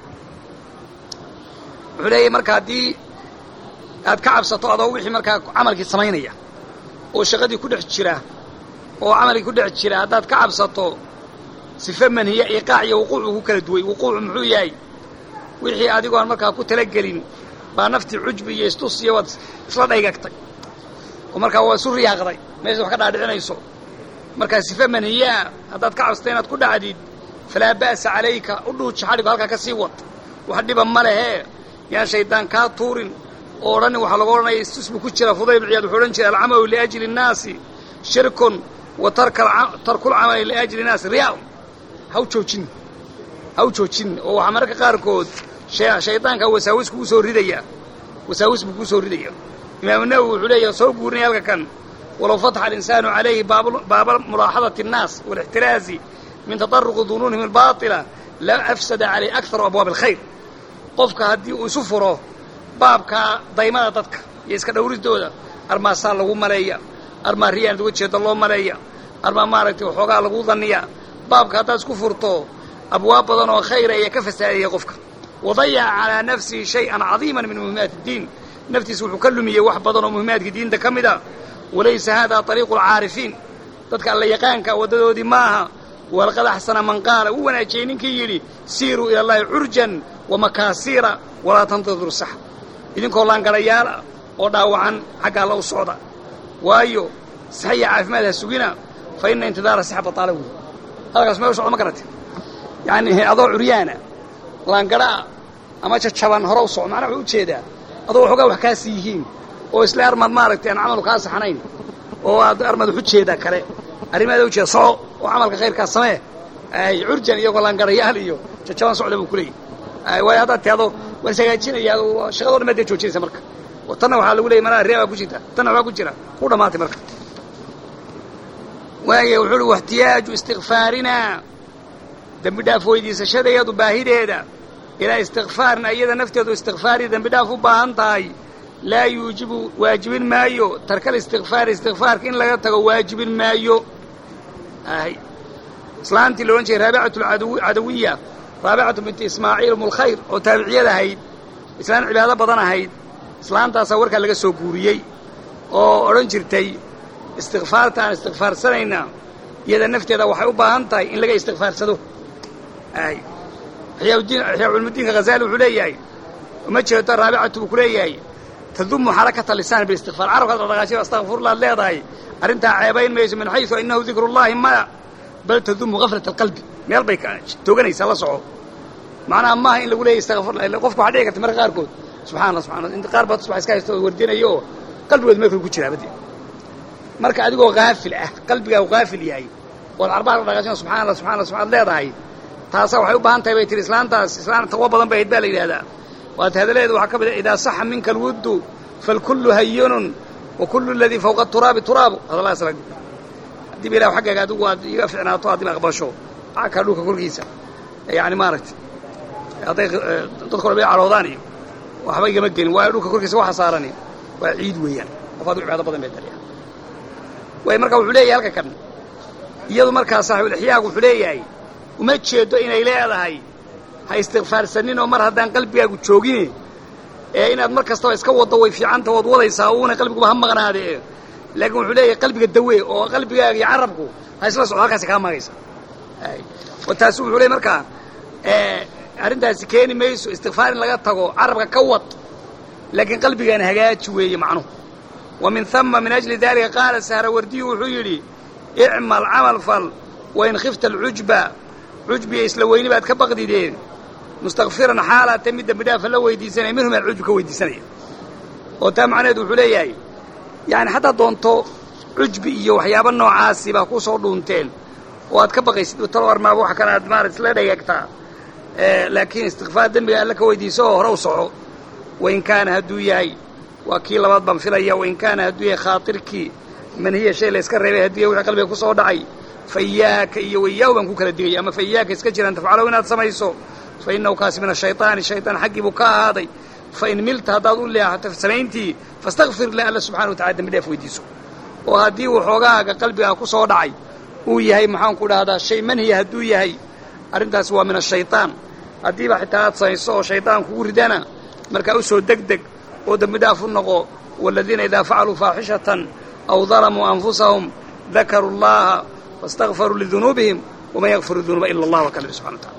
علي مركا دي هاد كعبسته أضوحي مركا عملك السمينية وشغدي كل حجراه وعملي كل عشرة هذا كعب سطو سفما هي إيقاع وقوعه كالدوي وقوع محوياي ويحي عادي قال مركا كنت تلقلين بنفتي عجبي يستوصي وصلا يقطع ومركا هو سوري يغضي ما يسوي حد عندنا يسوع مركا سفما هي هذا كعب سطينات كل عديد فلا بأس عليك قلوا شحالي قالك كسيوط وحد بمله يا شيطان كاتورين أوراني وحلقورنا يستسمو كتشرا فضيب عياد وحورنشرا العمل لأجل الناس شرك وترك العمل لأجل الناس رياء هاو تشوشين وعمرك قاركود شيطان كوساوس كوسو رديا وساوس بكوسو رديا إمام النووي عليه صوب ورنيا كان ولو فتح الإنسان عليه باب ملاحظة الناس والاحتراز من تطرق ظنونهم الباطلة لا أفسد عليه أكثر أبواب الخير قفك هدي وسفره بابك ضيمانة ضدك يسكن أوريد دودا أرما صار له ملايا أرما ريان دوتشيد الله ملايا أرما مارتي وحوقا لغو ظنيا بابك هتاس كفرته أبواب ظن وخير يكفس هذه قفك وضيع على نفسه شيئا عظيما من مهمات الدين نفتي سوح كلمية وحبضا ومهمات الدين ده كمدا وليس هذا طريق العارفين ضدك الله يقانك وددو دماها ولقد أحسن من قال وانا جينين كيلي سيروا إلى الله عرجا ومكاسيرا ولا تنتظروا السحب إذن كولان قريالا وداو عن حق الله الصعودة وايو صحيح عافمالها السوقنا فإن انتظار السحب طالبه هذا اسمه يوسع مكرته يعني أضوع عريانا لان قراء أما تشبان هروسع معنا عود شيدا أضوع حقا وحكاسيهين وإسلا أرمد ماركتين عملوا كاس حنين وأرمد حود شيدا كري أرمد وجه صعو وعمل خير كاسمه أي عرجان يقول لان قريال يو تشبان صعو لبكلي أي وهذا تيادو ورساقاتين يا شغلون مدى جوجين سمرك وطنوا حالوا لي منا الرياء كجيتا طنوا كجيرا كودا ماتي مرك وهي وحلو احتياج استغفارنا دم دافو يدي سشده يدو باهيده إلى استغفار أيضا نفتيض استغفاري ذنب دافو باهنتاي لا يوجب واجب مايو ترك الاستغفار استغفار كإن لا يتغو واجب مايو إسلامتي لو أنشي رابعة العدوية رابعة بنت إسماعيل أم الخير وتابعية هيد إسلام عبادة بدنا هيد إسلام تصورك لك سوكوريي أو أرنجرتي استغفارتان استغفار سنينا يدا نفتي هذا وحي باهنتاي إن لقى استغفار سدو حياء علم الدين غزالي وحلياي ومجهة الرابعة بكلياي تضم حركة اللسان بالاستغفار عرف هذا الرغاشي استغفر الله اللي ضاي أرنتها عيبين ميز من حيث إنه ذكر الله ما بل تضم غفلة القلب ما يلبيك توقنيس الله صعود معناها ما إن لقول يستغفر الله إلا قفكوا عليك تمر غاركود سبحان الله سبحان الله أنت قاربة تصبح إسكاي وردين أيوه قلب وذ ما يكون كتير بدي مركا أدقوا غافل قلبك غافل ياي والأربعة الرغاشين سبحان الله سبحان الله سبحان الله ضاي تاسا waxay u baahan tahay baytir islaan tawa badan bay idbaa leeyahay waad hadaleedu waxa ka mid ida sax minka alwudu fal kullu hayyun wa kullu alladhi fawqa at-turab turab hada la asrag dib ila xaqaga adigu waad iga fiicnaato hadii ma aqbasho aka dhulka korkiisa yaani maaragtay aday dadku rabay caroodaan waxba igama gelin waa dhulka korkiisa waxa saarani waa ciid weeyaan qofadu cibaado badan bay taliya way marka wuxuu leeyahay halka kan iyadu marka saaxiib ihyaaq wuxuu leeyahay uma jeedo inay leedahay ha istighfaarsanin oo mar haddaan qalbigaagu joogin inaad mar kasta iska wado way fiicanta wad wadaysaa uuna qalbigu ha maqnaadee laakiin wuxuu leeyahay qalbiga dawe oo qalbigaaga iyo carabku ha isla socdo halkaas ka maagaysa wataas wuxuu leeyahay marka arintaas keeni mayso istighfaar in laga tago carabka ka wad laakiin qalbigaana hagaaji weeye macnuhu ومن ثم من أجل ذلك قال سهروردي وحيري اعمل عمل فل وإن خفت العجبة عجبي إسلويني بعد كبقدي دين مستغفرا حالة تمد بدافع لو ويدي سنة منهم العجب كويدي سنة وتام عنه دو حلياي يعني حتى دونتو عجبي وحيابا نوعاسي باكو صور دونتين واد كبقي سيدو تلوار ما بوحا كان أدمارس لا ديكتا لكن استغفار دنبي قال لك ويدي سوه روصعو وإن كان هدو ياي وكيل بعض بنفليا وإن كان هدو خاطرك من هي شيء ليسكر ربي هدو وحا قلبي كو دعي فإياك إياه بنكو كلا ديغي أما فإياك اسكجر أن تفعله وإن سميسو فإنه كاس من الشيطان حقي بكاء هذا فإن ملت هذا أقول لها حتى في سمينتي فاستغفر الله سبحانه وتعالى من يفوي ديسو وهدي وحوغاك قلبي كو دعي ويهي محان كل هذا الشيء من هي هدو يهي أرنتها سوى من الشيطان هدي بحتى سميسو شيطان كو ردنا مركا أسو دقدق ودم دافو النقو والذين إذا فعلوا فاحشة أو ظلموا أنفسهم ذكروا الله واستغفروا لذنوبهم وما يغفر الذنوب إلا الله وكلمه سبحانه وتعالى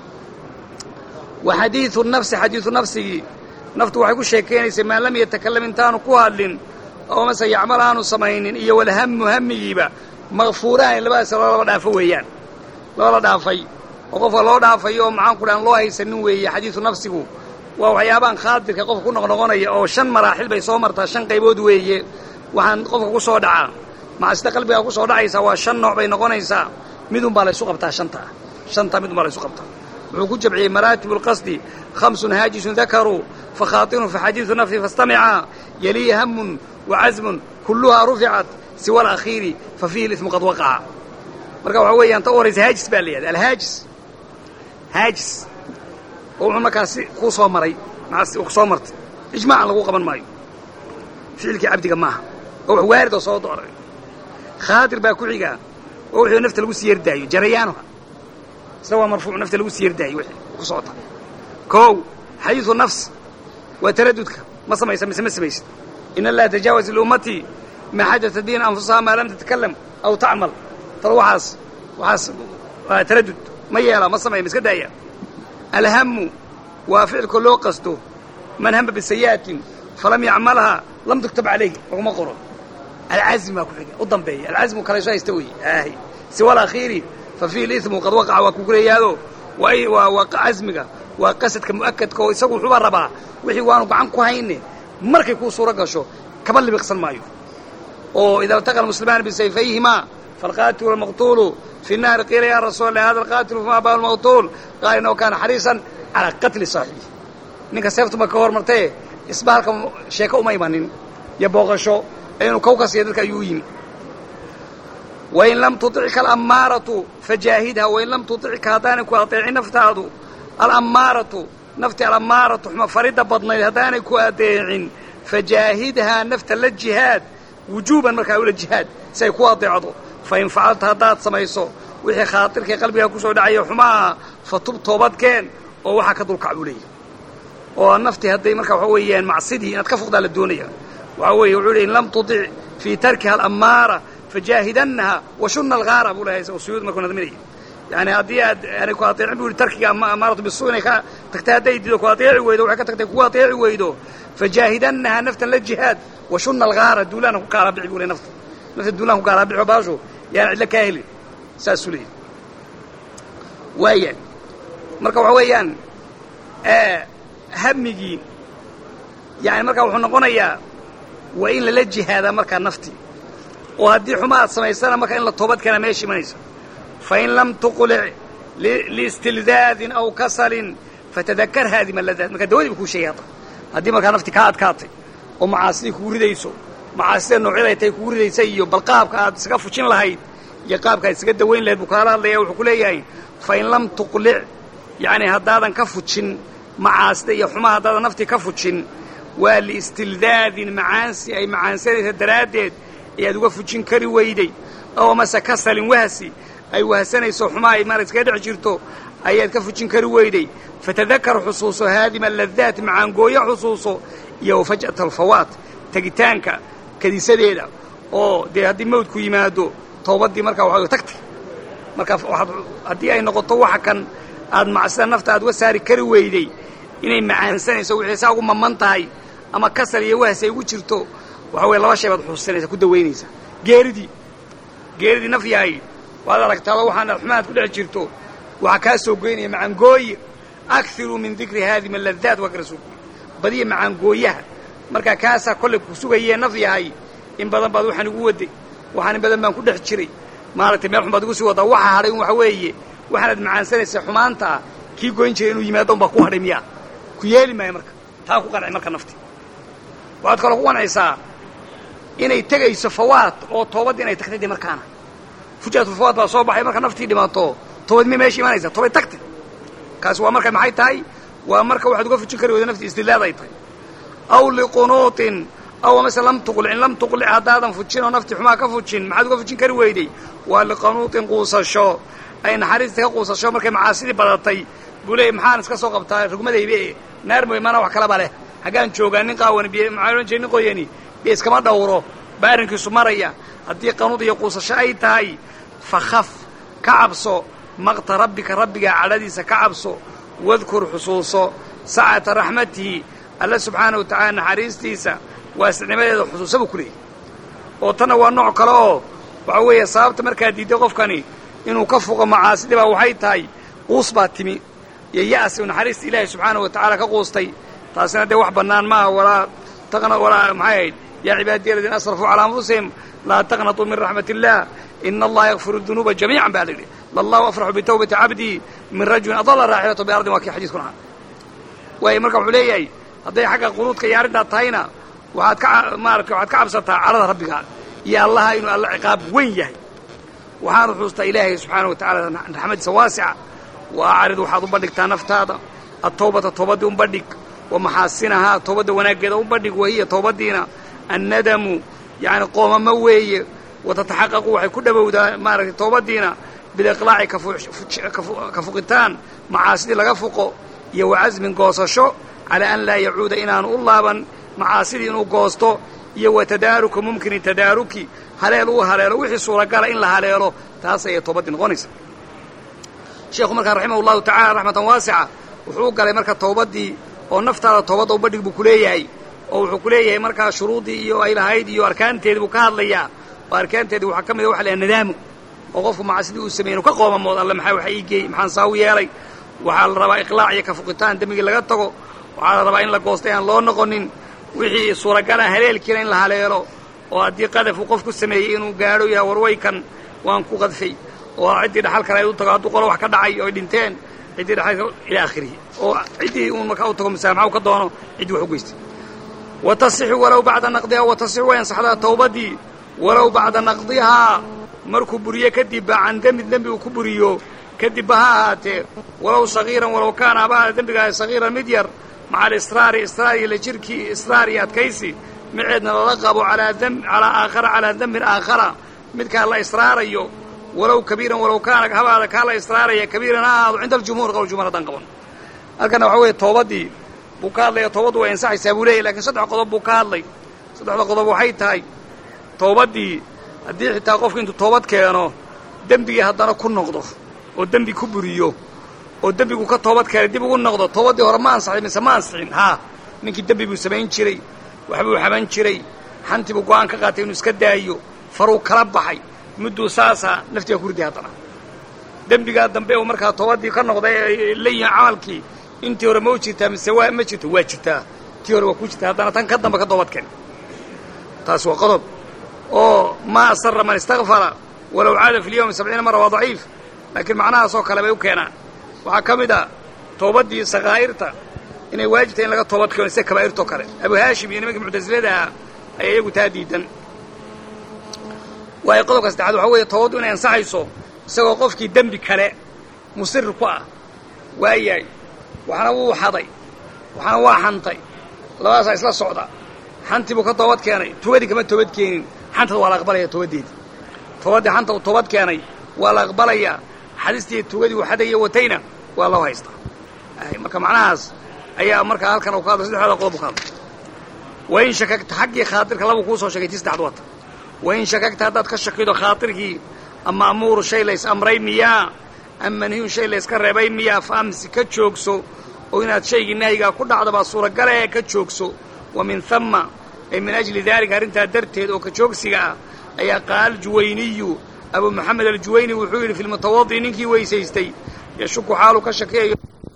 وحديث النفس حديث نفسه نفته وحيكو شيكين ما لم يتكلم انتانو كوهالين أو مثلا يعملانو سمعينين إيا والهم يجيبا مغفوران اللي بقى سلا الله دافويان الله دافي وقف الله دافي يوم معان قرآن الله يسنوه حديث نفسه وحيابان خاطر كقف كنا نغنغنية أو شن مراحل بيصومرتا شن قيبود ويه وحان قف كسو دعا مع استقل بها كسو دعيسا وشن نوع بين غنيسا مدن بالي سوقبتا شنتا مدن بالي سوقبتا وحكو جمعي مراتب القصد 5 هاجس ذكروا فخاطر في حديث نفسي فاستمعا يلي هم وعزم كلها رفعت سوى الأخير ففيه الإثم قد وقع مركا وحويا انتوريس هاجس بالي الهاجس هاجس وعما كاسي قوصوا مري مع وقصومرت إجماعا لغو قبل مايو فعلك عبدك معها وحو وارد وصوت عربي خاطر باكو عيقا وحو نفت الوسي يردايو جريانها سوى مرفوع نفت الوسي يردايو وصوتها كو حديث النفس وترددك ما سميس إن الله تجاوز الأمتي ما حدث الدين أنفسها ما لم تتكلم أو تعمل ترى وحاس تردد ما يلا ما سميس كدايا الهم وفعل كله قصده من هم بالسيئات فلم يعملها لم تكتب عليه رغم قرب العزم قدام به العزم كلا شيء يستوي سوى الأخير ففيه الإثم وقد وقع وكوكري هذا وأي وقع عزمك وقصدك مؤكد كو يسوي حبار ربع وحي وانو بعنكو هيني مركي كو صورة قشو كبال اللي بيقصن مايو وإذا التقى المسلمان بسيفيهما فالقاتل والمقتول في النار قيل يا رسول الله هذا القاتل فما بال المقتول قال إنه كان حريصا على قتل صاحبه نيكا سيفتو مكور مرتين إسبالكم شيكو ما يمانين يبوغشو إنه كوكس يدلك يوين وإن لم تطعك الأمارة فجاهدها وإن لم تطعك هذانك وأطيعين فتادوا الأمارة nafti alamaaratu xuma faridda badnayd haddaanay ku adeecin fajaahidhaa nafta la jihaad wujuuban markaa ula jihaad si ay ku adeecdo fain facalta haddaad samayso wixii khaatirkii qalbigaa ku soo dhacaya xumaha fatub toobadkeen oo waxaa ka dulkac buu leeyahy oo nafti hadday markaa waxa weeyaan macsidii inaad ka fuqdaa la doonaya waxaa weeye wuxuu leey in lam tudic fii tarkiha alamaara fajaahidannaha washunna algaara buu lehay suyuud markuu nadminaya yani haddii aad aanay ku adeecin bu yihi tarkiga amaaratu bisu inay ka tagtay hadday dido ku adeeci weydo waxay ka tagtay ku adeeci weydo fajaahidannaha naftan la jihaad washunna algaara duulaana ku gaaraabici buu ley nafta duulaan ku gaaraabici baasho yaana cidlo kaa helin saasuu leeyahy waaya marka waxa weeyaan hamigii yani markaa wuxuu noqonayaa waa in lala jihaadaa markaa naftii oo haddii xuma aad samaysana markaa in la toobad keena meesha imanaysa fain lam tuqlic liistildaadin aw kasalin fatadakar haadima ladaad markaa dawadii ba kuu sheegay hadda haddii markaa nafti kaa adkaatay oo macaasidii kugu ridayso macaasida noocyaday tay kugu ridaysa iyo bal qaabka aad isaga fujin lahayd iyo qaabka aad isaga dawayn lahayd buu kaala hadlaya wuxuu ku leeyahay fain lam tuqlic yani haddaadan ka fujin macaasida iyo xumaa haddaadan naftii ka fujin waa liistildaadin macaansi ay macaansanaysa daraaddeed ayaad uga fujin kari weyday oo mase kasalin wahsi ay wahsanayso xumaa ay maarata iskaga dhex jirto ayaad ka fujin kari weyday fatadakar xusuuso haadima aladaat macaangooyo xusuuso iyo wafaj'ata alfawaat tegitaanka kadisadeeda oo dee haddii mawdku yimaado toobaddii markaa waxaa tagtay marka haddii ay noqoto waxa kan aad macsida nafta aad uga saari kari weyday inay macaansanayso wixii saa ugu maman tahay ama kasal iyo wahsi ay ugu jirto waxa weye laba shay baad xusuusanaysa ku dawaynaysa geeridii naf yahay waad aragtaado waxaana xumaad ku dhex jirto waxaa kaa soo goynaya macaangooye akiruu min dikri haadima aladaat waa kala soo gooy badiya macaangooyaha markaa kaasaa kollay ku sugayee naf yahay in badan baad waxaan igu waday waxaan in badan baan ku dhex jiray maaragtay meel xun baad igu sii wadaa waxa hadhay waxa weeye waxaanaad macaansanaysa xumaantaa kii goyn jiray inuu yimaado unbaa ku hadhay miyaa ku yeeli maayo marka taa ku qanci marka nafti waxaad kaloo ku qancaysaa inay tegayso fawaad oo toobaddi inay tagtay de markaana fujaatulfawaad baa soo baxay marka naftii dhimaato toobad mi meesha imanaysa toobad tagtay kaasi waa marka maxay tahay waa marka waxaad uga fujin kari weyda nafti istilaad ay tahay aw liqunuutin aw mase lam tuqlic in lam tuqlic haddaadan fujin oo naftii xumaa ka fujin maxaad uga fujin kari weyday waa liqunuutin quusasho ay naxariista ka quusasho markay macaasidii badatay buu leeyay maxaan iska soo qabtaa rugmadaybe naar mooy mana wax kalaba leh haggaan joogaa nin qaawani biyo nin qoyani biyo iskama dhawro baa arrinkiisu maraya haddii qanuud iyo quusasho ay tahay fakhaf ka cabso maqta rabbika rabbigaa cadhadiisa ka cabso wadkur xusuuso sacata raxmatihi alla subxaana wa tacaala naxariistiisa waasicnimadeeda xusuusa buu ku leeyahy oo tanna waa nooc kale oo waxa weeye sababta markaa diidday qofkani inuu ka foqo macaasidii baa waxay tahay quus baa timi iyo ya'si u naxariista ilaahay subxaana wa tacaala ka quustay taasina dee wax bannaan maaha walaa maxay ahayd yaa cibaadiya aladiina asrafuu calaa anfusihim laa taqnatuu min raxmat illah ina allaha yakfiru dunuuba jamiican baa la yidhi lallahu afraxu bitawbati cabdii min rajulin adalla raaxilatu biardin waa kii xadiiskuna aha waayo marka wuxuu leeyahay hadday xagga qunuudka iyo arrintaa tahayna waxaad ka cabsataa cadhada rabbigaa iyo allaha inuu alla ciqaab weyn yahay waxaanu xuustaa ilaahay subxaana wa tacaala raxmadiisa waasica wa acrid waxaad u bandhigtaa naftaada atawbata toobadii unbadhig wa maxaasinahaa toobadda wanaaggeeda unbadhig wahiya toobaddiina annadamu yani qoomamo weeye watataxaqaqu waxay ku dhowowdaa maaragtay toobaddiina biliqlaaci ka fuqitaan macaasidii laga fuqo iyo wacasmin goosasho calaa an laa yacuuda inaanu u laaban macaasidii inuu goosto iyo wa tadaaruka mumkini tadaaruki haleel uu haleelo wixii suuragala in la haleelo taas ayay toobaddii noqonaysa sheekhu markaa raximah llahu tacala raxmatan waasica wuxuu u galay marka toobaddii oo naftaada toobadda ubadhig buu ku leeyahay oo wuxuu ku leeyahay markaa shuruuddii iyo ay lahayd iyo arkaanteedii buu ka hadlayaa oo arkaanteedii waxaa ka mid a waxa la yahay nadaamu oo qofku macaasidii uu sameeyey inu ka qoomamood alle maxaa waxa ii geeyey maxaan saa u yeelay waxaa la rabaa iqlaac iyo ka fuqitaan dembigii laga tago waxaa la rabaa in la goostay aan loo noqonin wixii suuragala haleelkiina in la haleelo oo haddii qadaf uu qofku sameeyey inuu gaadho yahay warwaykan waan ku qadfay oo ciddii dhaxal kale ay u tago hadduu qolo wax ka dhacay oo ay dhinteen ciddii dhaxal ilaa aakhirihi oo ciddii uun markaa u tago masaamaxa u ka doono ciddii wax u geystay watasixu walow bacda naqdihaa watasixu way ansaxdaa tawbaddii walow bacda naqdihaa markuu buriyo kadib baa can dembi uu ku buriyo kadibba ha ahaatee walow sagiiran walow kaana haba ahaatee dembigaa sagiiran mid yar maca alisraari israariya la jirkii israar iyo adkaysi miceedna lala qabo calaa dembin aakhara midkaa la israarayo walow kabiiran walow kaana habaada kaa la israaraya kabiiran ha ahaado cinda aljumhuur qowl jumhuur haddaan qaban halkana waxaa weeye toobadii buu ka hadlaya toobaddu way ansaxaysaa buu leeyahy lakiin 3 qodob buu ka hadlay 3da qodob waxay tahay toobaddii haddii xitaa qofku intuu toobad keeno dembigii haddana ku noqdo oo dembi ku buriyo oo dembigu ka toobad keenay dib ugu noqdo toobaddii hore ma ansaxay mise ma ansixin haa ninkii dembi buu samayn jiray waxbuu xaban jiray xantii buu go'aan ka qaatay inuu iska daayo faruu kala baxay mudduu saasaa naftiga ku riday haddana dembigaa dambe uu markaa toobaddii ka noqday ee leeyihin camalkii intii hore ma u jirtaa mise ma jirto waa jirtaa tii hore waa ku jirtaa haddana tan ka dambe ka toobad keen taas waa qodob oo maa asarra man istakfara walow caada fi lyawmi 70 mara waa daciif laakiin macnahaasoo kale bay u keenaan waxaa ka mid a toobaddii sakaa'irta inay waajibtahay in laga toobad keeno sida kabaa'irtoo kale abu haashim iyo nimankii muctasilada ahaa ayaa iyagu taa diidan waayo qodobka saddexaad waxaa weeye toobaddu inay ansaxayso isagoo qofkii dembi kale musir ku ah waayahay waxna wuu xaday waxna waa xantay labadaasaa isla socda xantii buu ka toobad keenay tugadii kama toobad keenin xantada waa la aqbalaya toobaddeedii toobaddii xanta uu toobad keenay waa la aqbalayaa xadiistii tugadii uu xadaya watayna waa loo haystaa marka macnahaas ayaa markaa halkan uu ka hadlay 3da qodob uu ka hadlay wain shakagta xaggii khaatirka labu kuu soo sheegay tii 3 wata wain shakagta haddaad ka shakido khaatirkii ama amuuru shay lays amray miyaa ama manhiyun shay layska reebay miyaa fa amsi ka joogso oo inaad shaygii nahyigaa ku dhacda baa suuragale ee ka joogso wa min hamma ay min ajli daalika arrintaa darteed oo ka joogsiga ah ayaa qaala aljuwayniyu abu moxamed aljuwayni wuxuu yidhi fi lmutawadi ninkii weysaystay yashuku xaalu ka shakiyayo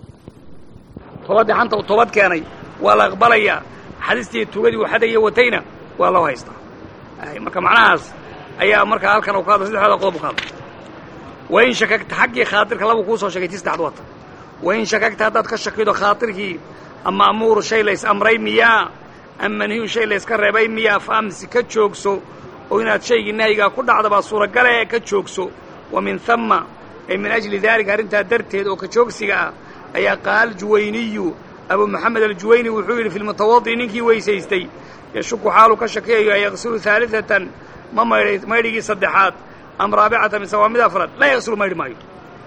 toobaddii xanta uu toobad keenay waa la aqbalayaa xadiistii tugadii uu xadaya watayna waa loo haystaa marka macnahaas ayaa markaa halkan uu ka hadlay 3da qodob uu ka hadlay wain shakagta xaggii khaatirka labu kuu soo sheegay tii 3 wata wain shakagta haddaad ka shakido khaatirkii ama amuuru shay lays amray miyaa ama manhiyun shay layska reebay miyaa fa amsi ka joogso oo inaad shaygii nahyigaa ku dhacda baa suuragale ee ka joogso wa min hamma ay min ajli daalika arrintaa darteed oo ka joogsiga ah ayaa qaala aljuwayniyu abu moxamed aljuwayni wuxuu yidhi fi lmutawadi ninkii weysaystay yashuku xaalu ka shakiyayo an yaqsilu aalidatan ma maydhigii saddexaad am raabicatan mise waa mid afraad laa yaqsilu maydhi maayo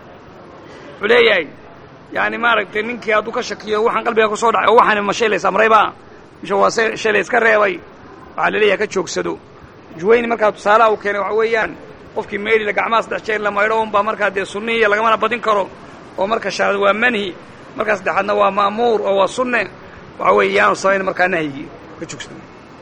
wuxuu leeyahay yani maaragtay ninkii hadduu ka shakiyo waxaan qalbiga ku soo dhacay oo waxaani ma shay lays amrayba mise waa shay layska reebay waxaa la leeyahay ka joogsado juwayni markaa tusaalaha uu keenay waxa weeyaan qofkii maydhila gacmaha 3 jeer la maydho unbaa markaa dee sunnihiiya lagamana badin karo oo marka shanaad waa manhi markaa saddexaadna waa ma'muur oo waa sunne waxa weeye yaanu samayn markaa nahyigii ka joogsado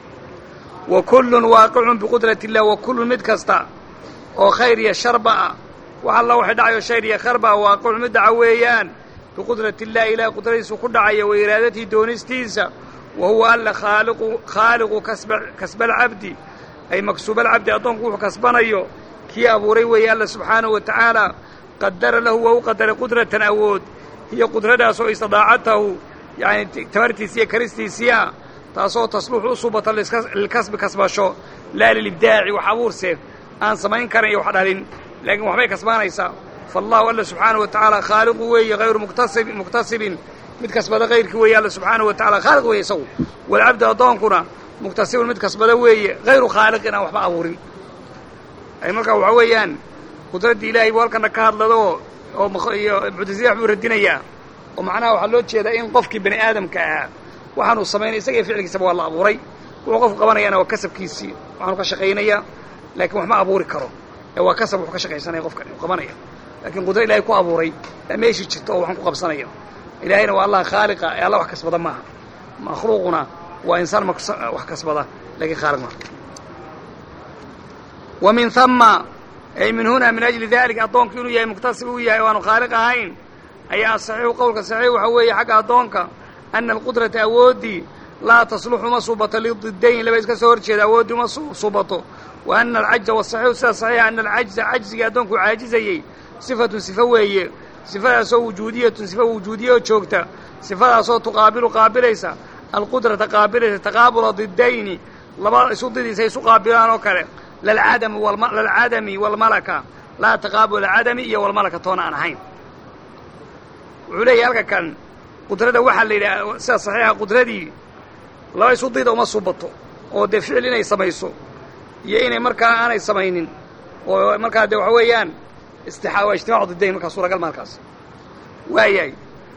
wa kullun waaqicun biqudrati illah wa kullun mid kasta oo khayr iyo sharba ah wax alla waxay dhacayo shayr iyo kharba waaqicun mid dhaca weeyaan biqudrati illahi ilaah qudradiisu ku dhacaya wa iraadatihi doonistiisa wa huwa alla khaaliqu kasba alcabdi ay maksuuba alcabdi addoonku wuxuu kasbanayo kii abuuray weeye alla subxaanahu wa tacaala qadara lahu waa u qadaray qudratan awood hiyo qudradaasoo istidaacatahu yani tabartiisi iyo karistiisiia taasoo tasluuxu u subata lilkasbi kasbasho laa lilibdaaci wax abuurse aan samayn karan iyo wax dhalin laakiin waxbay kasbaanaysaa faallahu alla subxaanahu wa tacaala khaaliqu weeye hayru muktasibin mid kasbada hayrkii weeye alla subxaanahu wa tacala khaaliq weeye isagu walcabdu addoonkuna muktasibun mid kasbada weeye hayru khaaliqin aan waxba abuurin ay markaa waxaa weeyaan qudraddii ilaahay buu halkana ka hadlado oo iyo muctasila wax buu radinayaa oo macnaha waxaa loo jeedaa in qofkii bani aadamka ahaa waxaanuu samaynay isaga iyo ficilkiisaba waa la abuuray wuxuu qofku qabanayaana waa kasabkiisii waxaanu ka shaqaynayaa laakiin wax ma abuuri karo ee waa kasab wuxuu ka shaqaysanaya qofkani uu qabanaya laakiin qudra ilahay ku abuuray meeshii jirto oo waxaan ku qabsanaya ilaahayna waa allah khaaliqa ee alla wax kasbada maaha makhluuquna waa insaan wax kasbada laakiin khaaliq maaha wa min hamma ay min huna min ajli daalika addoonku inuu yahay muktasib uu yahay o aanu khaaliq ahayn ayaa asaxiixu qowlka saxiix waxaa weeye xagga addoonka ana alqudrata awooddii laa tasluxu ma suubato lididdayn laba iska soo hor jeeda awooddii uma suubato wa ana alcajza wasaxiixu sida saxiixa ana alcajza cajzigii addoonku caajizayey sifatun sifo weeye sifadaasoo wujuudiyatun sifa wujuudiya oo joogta sifadaasoo tuqaabilu qaabilaysa alqudrata qaabilaysa taqaabula diddayni laba isu didiisa isu qaabilaan oo kale lalcadami walmalaka laa taqaabula cadami iyo walmalaka toona aan ahayn wuxuu leeyahay halka kan qudrada waxaa la yidhaha sida saxiixa qudradii laba isu dayda uma suubato oo dee ficil inay samayso iyo inay markaa aanay samaynin oo markaa dee waxa weeyaan waa ijtimaacu didayn markaa suuragal maalkaas waayahay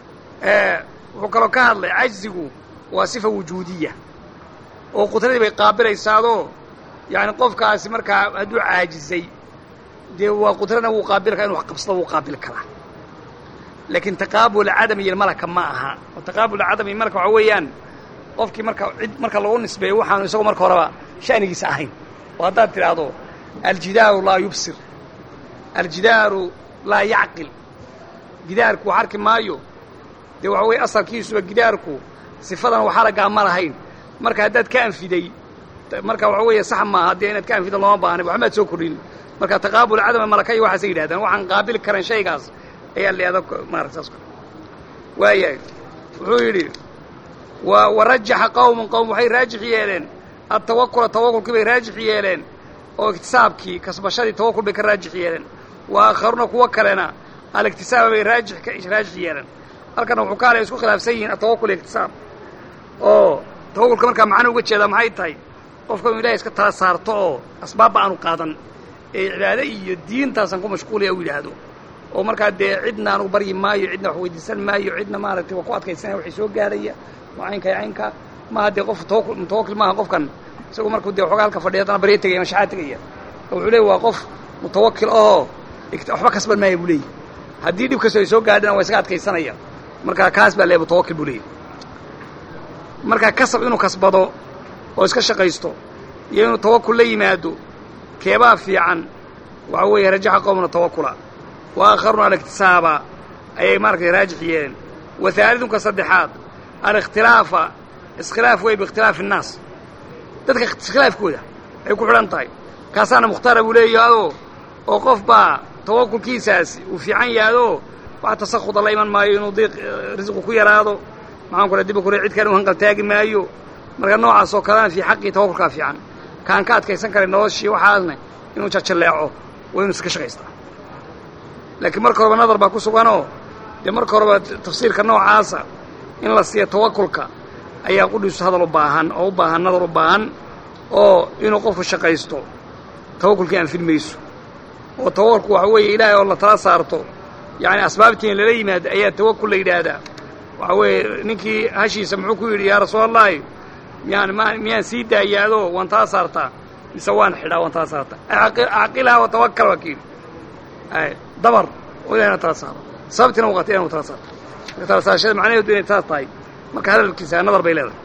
wuxuu kaloo ka hadlay cajzigu waa sifa wujuudiya oo qudradii bay qaabilaysaadoo yani qofkaasi markaa hadduu caajizay dee waa qudrana wuu qaabili karaa inu wax qabsado wuu qaabili karaa laakiin taqaabul cadam iyo malaka ma aha oo taqaabul cadam iyo malaka waxa weeyaan qofkii marka cid marka lagu nisbeeyo waxaanu isagoo marka horeba sha'nigiisa ahayn oo haddaad tidhaahdo aljidaaru laa yubsir aljidaaru laa yacqil gidaarku wax arki maayo dee waxa weeye asalkiisuba gidaarku sifadan wax araggaa ma lahayn marka haddaad ka anfiday marka waxa weeye sax maaha dee inaad ka anfida looma baahna waxmaad soo kordhin marka taqaabul cadam malaka iyo waxaasay yidhahdaan waxaan qaabili karan shaygaas ayaa leeda maarata saas waayahay wuxuu yidhi warajaxa qowmun qowm waxay raajix yeeleen altawakula tawakulkii bay raajix yeeleen oo iktisaabkii kasbashadii tawakul bay ka raajix yeeleen wa aakharuuna kuwo kalena aliktisaaba bay raajix yeeleen halkana wuxuu ka halay isku khilaafsan yihiin atawakul iyo iktisaab oo tawakulka markaa macna uga jeedaa maxay tahay qofka inu ilahay iska tala saarto oo asbaabba aanu qaadan ee cibaado iyo diintaasan ku mashquulaya u yidhaahdo oo markaa dee cidna anugu baryi maayo cidna wax weydiisan maayo cidna maaragtay waa ku adkaysanaya waxay soo gaaraya waa caynka caynka maaha dee qof mutawakil maaha qofkan isagu markuu dee waxoogaa halka fadhiya haddana barya tegaya mashaxaa tegaya oo wuxuu leeyay waa qof mutawakil ahoo waxba kasban maaya buu leeyahy haddii dhib kastoo ay soo gaadhana waa isaga adkaysanaya markaa kaas baa leeya mutawakil buu leeyahy markaa kasab inuu kasbado oo iska shaqaysto iyo inuu tawakul la yimaado keebaa fiican waxa weeye rajaxa qowmuna tawakula wa aakharuuna aliktisaaba ayay maaragtay raajix yeeleen wa haalidunka saddexaad alikhtilaafa iskhilaaf wey biikhtilaafi innaas dadka iskhilaafkooda ay ku xidhan tahay kaasaana mukhtaara buu leeyahaadoo oo qof baa tawakulkiisaasi uu fiican yahaadoo wax tasakhuda la iman maayo inuu diiq risqu ku yaraado maxaan kula diba kule cid kale u hanqal taagi maayo marka noocaas oo kalena fii xaqii tawakulkaa fiican kaan ka adkaysan karay noloshii waxaasna inuu jarjalleeco waa inuu iska shaqaystaa laakiin marka horeba nadar baa ku suganoo dee marka horeba tafsiirka noocaasa in la siiya tawakulka ayaa qudhiisu hadal u baahan oo u baahan nadar u baahan oo inuu qofku shaqaysto tawakulkii anfin mayso oo tawakulku waxa weeye ilaahay oo la tala saarto yacni asbaabtiin lala yimaado ayaa tawakul la yidhaahdaa waxa weeye ninkii hashiisa muxuu ku yidhi yaa rasuulallaahi miyaan sii daayaadoo waan tala saartaa mise waan xidhaa waan tala saartaa acqilhaa watawakal waa kayidhi dabar oo ilahay na tala saaro sababtiina waqata inanu tala saarto tala saarashada macnaheedu inay taas tahay marka hadalkiisa nadar bay leedahay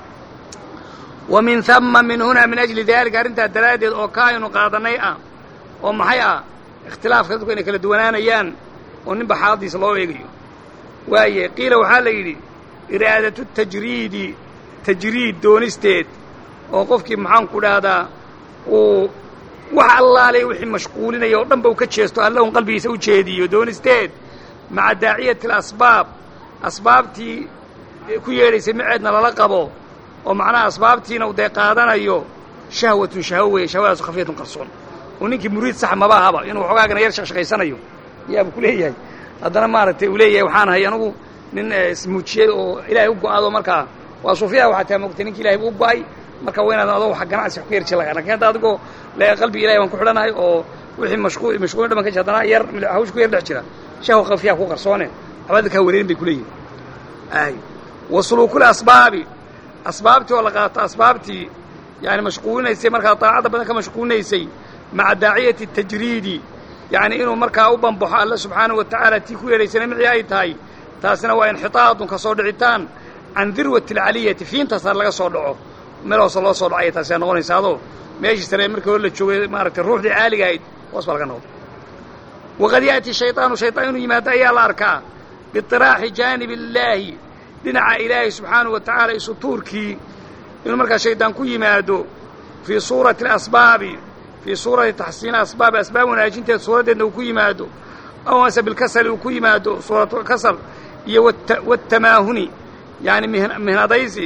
wa min hama min hunaa min ajli daalika arrintaa daraaddeed oo ka aynu qaadannay ah oo maxay ah ikhtilaafka dadku inay kala duwanaanayaan oo ninba xaaladiisa loo eegayo waaye qiila waxaa la yidhi iraadatu tajriidi tajriid doonisteed oo qofkii maxaanku dhahdaa uu wax allaalay wixii mashquulinaya oo dhan ba u ka jeesto alla un qalbigiisa u jeediyo doonisteed maca daaciyati alasbaab asbaabtii ku yeedhaysay maceedna lala qabo oo macnaha asbaabtiina u dee qaadanayo shahwatun shahwo weeye shahwadaasu khafiyatun qarsoon oo ninkii muriid sax maba ahaba inuu waxoogaagana yar shaqshaqaysanayo yaabuu ku leeyahay haddana maaragtay uu leeyahay waxaan ahay anugu nin ismuujiyey oo ilaahay u go'aado markaa waa suufiyaa waxaa taa moogtay ninki ilahay buu u go'ay marka waa inaadan adoo wax ganacsi wax ku yar jilaga lakin hadda adigoo le qalbiga ilahay waan ku xidhanahay oo wixii mashquulin dhaman ka jir haddana yar hawsh ku yar dhex jira shahwa khafiyaa ku qarsoone waxba dadkaa wareerin bay ku leeyihin ay wa suluukul asbaabi asbaabtii oo la qaato asbaabtii yani mashquulinaysay markaa daacadda badan ka mashquulinaysay maca daaciyati tajriidi yani inuu markaa u banbaxo alla subxaanahu wa tacaala tii ku yeedhaysana micii ay tahay taasina waa inxitaadun ka soo dhicitaan can dirwati alcaliyati fiintaasaa laga soo dhaco meel hoose loo soo dhacaya taasiaa noqonaysa adoo meeshii sare markii hore la joogay maaragtay ruuxdii caaliga ahayd hoos baa laga noqon waqad yaأti shayطaanu shayطaan inuu yimaado ayaa la arkaa biiطiraaxi jaanibi illaahi dhinaca ilaahay subxaanahu wa tacaala isu tuurkii inuu markaa shaydaan ku yimaado fii suurati alasbaabi fii suurati taxsiini asbaabi asbaab wanaajinteed suuraddeedna uu ku yimaado aw mase bilkasali uu ku yimaado suuratu kasal iyo waatamaahuni yani mihnadaysi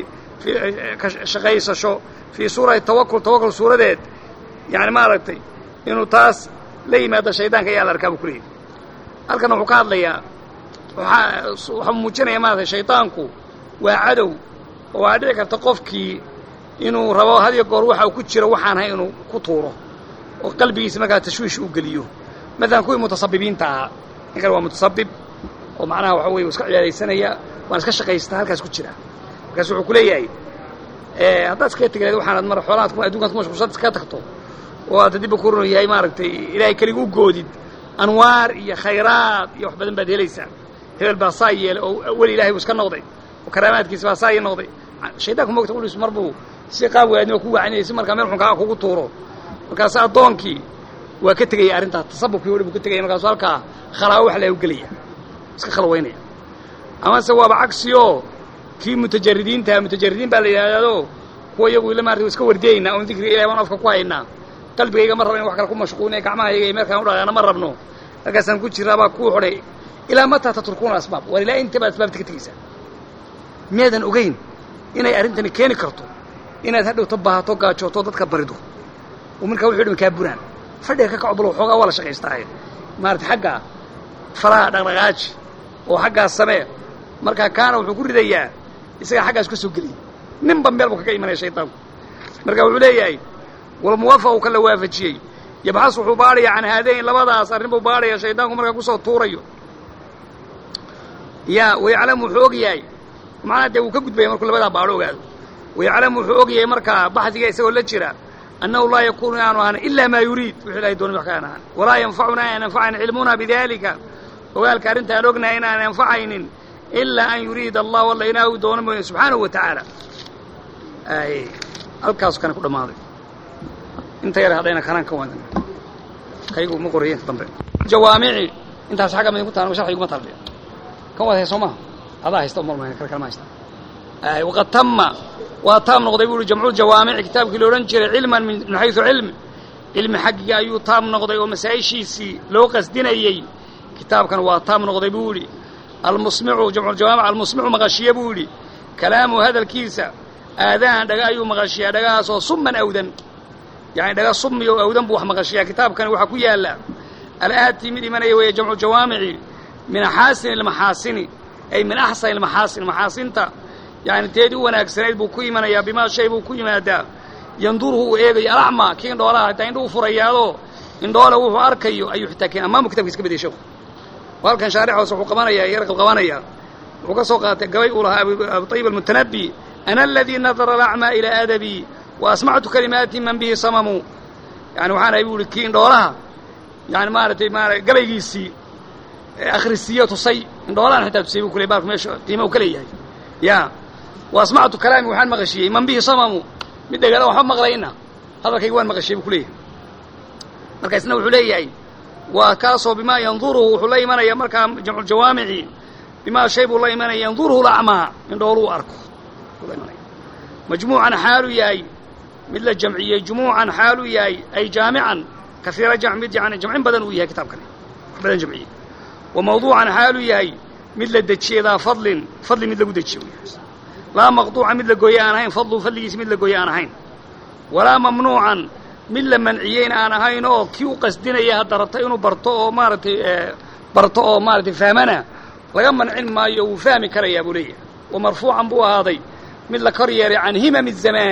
shaqaysasho fii suurati tawakul suuradeed yani maaragtay inuu taas la yimaada shaydaanka ayaa la arkaa buu ku leeyahy halkan wuxuu ka hadlayaa waxaa muujinaya maaragtay shaydaanku waa cadow oo waa dhici karta qofkii inuu rabo had iyo goor waxa uu ku jiro waxaan ahay inuu ku tuuro oo qalbigiisa markaa tashwiish u geliyo maalan kuwii mutasabibiinta ahaa ninkan waa mutasabib oo macnaha waxa weeye iska ciyaaraysanaya waan iska shaqaystaa halkaas ku jira markaas wuxuu ku leeyahay haddaad iskaga tegi lahayd waxaanad mar xoolahaad adduunkaad ku mashquulsad iska tagto oo aad dibba ku run yahay maaragtay ilaahay keliga u goodid anwaar iyo khayraad iyo wax badan baad helaysaa hebel baa saa yeelay oo weli ilaahay buu iska noqday oo karaamaadkiisa baa saa noqday shaydaanku moogta quliisu mar buu si qaab waadnimo ku wacanayay si markaa meel xun kaa kugu tuuro markaas addoonkii waa ka tegaya arrintaas tasabubkii weli buu ka tegaya markaasu halkaa khalaawo wax lagu gelaya iska khalwaynaya amase waaba cagsioo kii mutajaridiin baa la yidhaahdo kuwa iyagu ila maarata iska wardiyaynaa oon dikriga ilahay waan afka ku haynaa qalbigayga ma rabno in wax kale ku mashquulinayo gacmahayga iyo meelkaan u dhaqaana ma rabno markaasaan ku jiraabaa kuu xodhay ilaa mataa tatrukuuna asbaab war ilaa inta baad asbaabta ka tegaysaa miyaadan ogayn inay arrintani keeni karto inaad hadhowta baahato gaajooto dadka barido oo markaa wuxuu dhimi kaa buraan fadhiga ka kacobalo xoogaa waa la shaqaystaaye maarata xaggaa faraha dhaqdhaqaaji oo xaggaas samee markaa kaana wuxuu ku ridayaa isagaa xaggaas ka soo geliyay ninba meel buu kaga imanaya shaydaanku marka wuxuu leeyahay walmuwaafaq uu kala waafajiyey yabxas wuxuu baadhaya can haadayn labadaas arrin buu baadhaya shaydaanku markaa kusoo tuurayo yaa wayaclamu wuxuu og yahay macnaha dee wuu ka gudbaya markuu labadaa baadho ogaado wayaclamu wuxuu og yahay markaa baxdiga isagoo la jira annahu laa yakuunu inaanu ahaan ilaa maa yuriid wuxuu ilahay doonay wax ka aan ahaan walaa yanfacuna aan anfacayn cilmuna bidaalika ogaalka arrintaan ognahay inaan anfacaynin ilaa an yuriida allahu alla inaa uu doono mooye subxaanahu wa tacaala halkaasu kana ku dhammaaday inta yar hadhayna kanaan ka waadan kaygu ma qoraya inta dambe jawaamici intaas xagga ma idinku tahan sharxiguma talbiya kan waad hay soo maha adaa haysta umalmayna kale kalma haysta waqad tamma waa taam noqday buu uhi jamcu jawaamici kitaabkii la odhan jiray cilman min xaysu cilmi xaggiga ayuu taam noqday oo masaa'ishiisii loo qasdinayey kitaabkan waa taam noqday buu yidhi almusmicu jamcujawaamic almusmicu maqashiye buu yidhi kalaamu hadalkiisa aadaan dhaga ayuu maqashiyaa dhagahaasoo summan awdan yani dhaga summi oo awdan buu wax maqashiyaa kitaabkani waxaa ku yaalla al'aati mid imanaya weeye jamcu jawaamici min axaasini almaxaasini ay min axsani almaxaasin maxaasinta yani teedii u wanaagsanayd buu ku imanayaa bimaa shay buu ku yimaadaa yanduruhu uu eegayo alacmaa kii indhoolaha hataa indhuhu furayaadoo indhoole wuxuu arkayo ayuu xitaa keen amaamu kitabkiis ka badiyay sheeku halkan shaarixoos wuxuu qabanayaa yar qabqabanaya wuxuu ka soo qaatay gabay uu lahaa abu tayyib almutanabi ana aladii nadara alacmaa ilaa adabii wa asmactu kalimaati man bihi samamu yani waxaan ahay buu ihi kii indhoolaha yani maaratay gabaygiisii akhrisiiyo tusay indhoolahan xitaa tusay buu kuley baalku meesha qiima u ka leeyahay ya wa asmactu kalaami waxaan maqashiyey man bihi samamu mid dhegala waxba maqlayna hadalkayga waan maqashiyey buu ku leeyahay marka isna wuxuu leeyahay waa kaasoo bimaa yanduruhu wuxuu la imanaya markaa jamcujawaamici bimaa shay buu la imanaya yanduruhu lacmaa indhooluu arko majmuucan xaaluu yahay mid la jamciyey jumuucan xaaluu yahay ay jaamican kaiira mid yani jamcin badan uu yahay kitaabkani wax badan jamciyey wa mawduucan xaaluu yahay mid la dejiyey daa fadli mid lagu dejiye u yahay laa maqduuca mid la gooye aan ahayn fadlu fadligiisa mid la gooye aan ahayn walaa mamnuucan mid la manciyeyna aan ahayn oo kii u qasdinaya hadda rabta inuu barto oo maaratay fahmana laga mancin maayo wuu fahmi karayaa buu leeyahay wa marfuucan buu ahaaday mid la kor yeeray can himami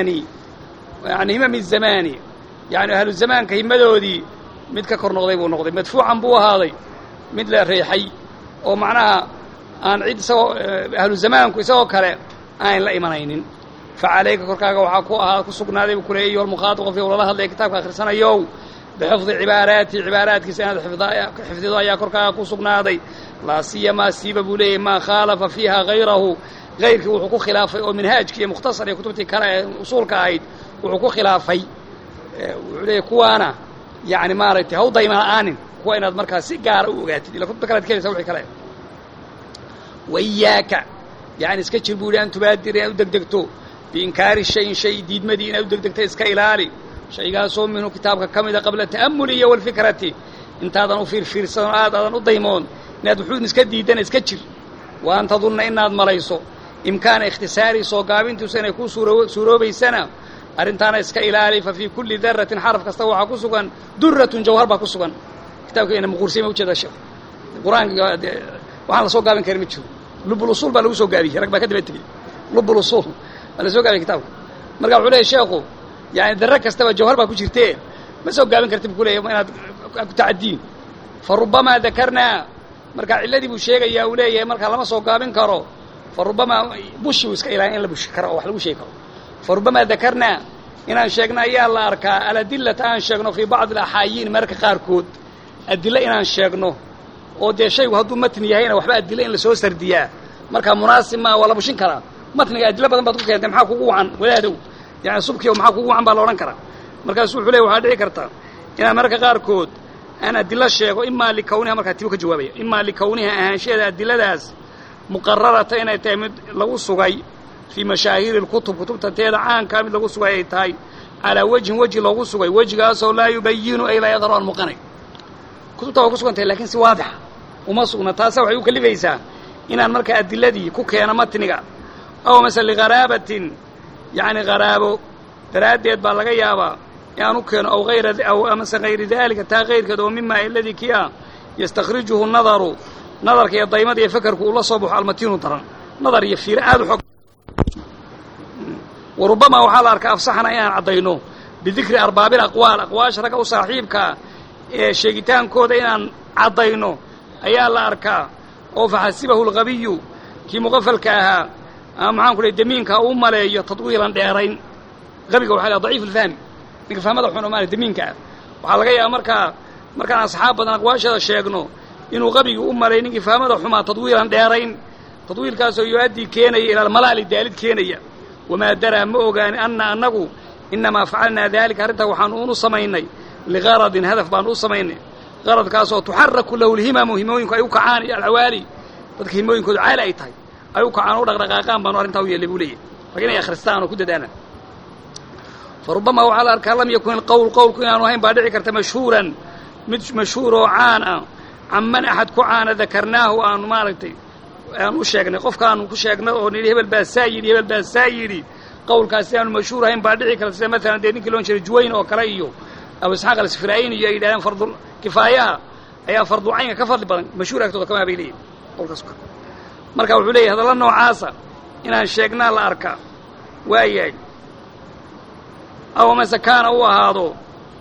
الzamaani yani ahlu zamaanka himadoodii mid ka kor noqday buu noqday madfuucan buu ahaaday mid la reexay oo macnaha aan cid isagoo ahlu zamaanku isagoo kale aan la imanaynin facalayka korkaaga waxaa ku sugnaaday buu ku leeyay almukhaatab qofkii ulala hadlaya kitaabka akhrisanayow bixifdi cibaaraadkiisa inaad xifdido ayaa korkaaga ku sugnaaday laa siyamaa siiba buu leeyahy maa khaalafa fiiha hayrahu hayrkii wuxuu ku khilaafay oo minhaajkii iyo mukhtasar iyo kutubtii kale ee usuulka ahayd wuxuu ku khilaafay wuxuu leeyahy kuwaana yani maaragtay haw dayma la'aanin kuwa inaad markaa si gaara u ogaatid ila kutubta kale ad kelaysa wixii kale waiyaaka yani iska jir buu yidhi an tubaadira inaad u degdegto biinkaari shayin shay diidmadii inaad u degdegta iska ilaali shaygaasoo minhu kitaabka ka mida qabla ta'amuli iyo walfikrati intaadan u fiirfiirsan oo aadan u daymoon inaad wuxuun iska diidana iska jir wa an tadunna inaad malayso imkaana ikhtisaari soo gaabintiisu inay ku suuroobaysana arrintaana iska ilaali fa fii kulli daratin xaraf kasta waxaa ku sugan duratun jawhar baa ku sugan كتابك أنا مقرسي ما وجد الشيخ القرآن وعلى صوت قابل كريم تشوف لب الوصول بلو سوق قابي ركبة كده بتجي لب الوصول على سوق قابي كتابه مرجع عليه الشيخ يعني درك استوى جوهر بقى كشرتين ما سوق قابل كريم كله يوم أنا تعدين فربما ذكرنا مرجع الذي بشيء يا أولي مرجع لما سوق قابل كرو فربما بوش وسكيلان إلا بوش كرو وحلو شيء كرو فربما ذكرنا إن شيخنا يا الله أركا على دلة أن شيخنا في بعض الأحايين مرك قاركود الدلة إن شيخنا ودي شيء وهذو متن يهينا وحبا الدلة اللي سوى سرديا مركا مناسب ما ولا بوشين كرا متن الدلة بدن بتقول كده محاكو وعن ولا هذو يعني صبح يوم محاكو وعن بالوران كرا مركا سوى حلي وهذا كرتا إن مرك قاركود أنا الدلة الشيخ إما لكونها مركا تبوك جوابية إما لكونها أهانشية الدلة داس مقررة إن تعمد لو صغي في مشاهير الكتب كتب تتيد عن كامل لو صغي تاي على وجه لو صغي وجه قاسو لا يبين أي لا يظهر المقنع كتب توقع صغنت لكن سي واضحة وما صغنا تاسا وحيو كلفيسا إن المركة الدلة دي كوكينا متنقع أو مثلا لغرابة يعني غرابة تراديت بالغيابة يعني كان أو غير أو مثلا غير ذلك تا غير كده مما الذي كيا يستخرجه النظر نظر كي الضيمة يفكر كل صبح على المتين ترى نظر يفير هذا حق وربما وحال أرك أفصحنا يعني عضينه بذكر أرباب الأقوال أقواش ركوا صاحبك شيطان كودين عضينه أيا الله أركا أو فحسبه الغبي كي مغفل كها معاهم كل الدمين كأم لا تطويرا دارين غبي وحال ضعيف الفهم نفهم هذا حنا مال الدمين كا وحال جاي مركا أصحابنا أقواش هذا شيء إنه غبي أمرين فهم هذا حما تطويرا دارين تطوير كاسو يؤدي كيني إلى الملال الدالد كينية وما درى موغان أنه إنما فعلنا ذلك أردت وحنون صميني لغرض هدف بانو صميني غرض كاسو تحرك له الهمم هموينك أيوك عاني العوالي بدك هموينك عالي أيتاي أيوك عانو رغرغاقان بانو أرنتاو يلبولي فقنا يا خرستان وكد دانا فربما وعلى أركان لم يكن القول كنا هين بعد عكرت مشهور وعانا عمن أحد كعانا ذكرناه أن مالتي أنا وشيخنا قف كانوا كشيخنا ونيل هبل باسايري قول كاسيان مشهور هين بعد عكرت مثلا دين كيلون شر جوين أو كريو أو إسحاق السفراين يجي فرض كفاية أي فرض عين كفر بدن مشهور أكتر كما بيلي قول كسك مركب عليه هذا لأنه عاصى إن شيخنا الأركان وياي أو ما سكان هو هذا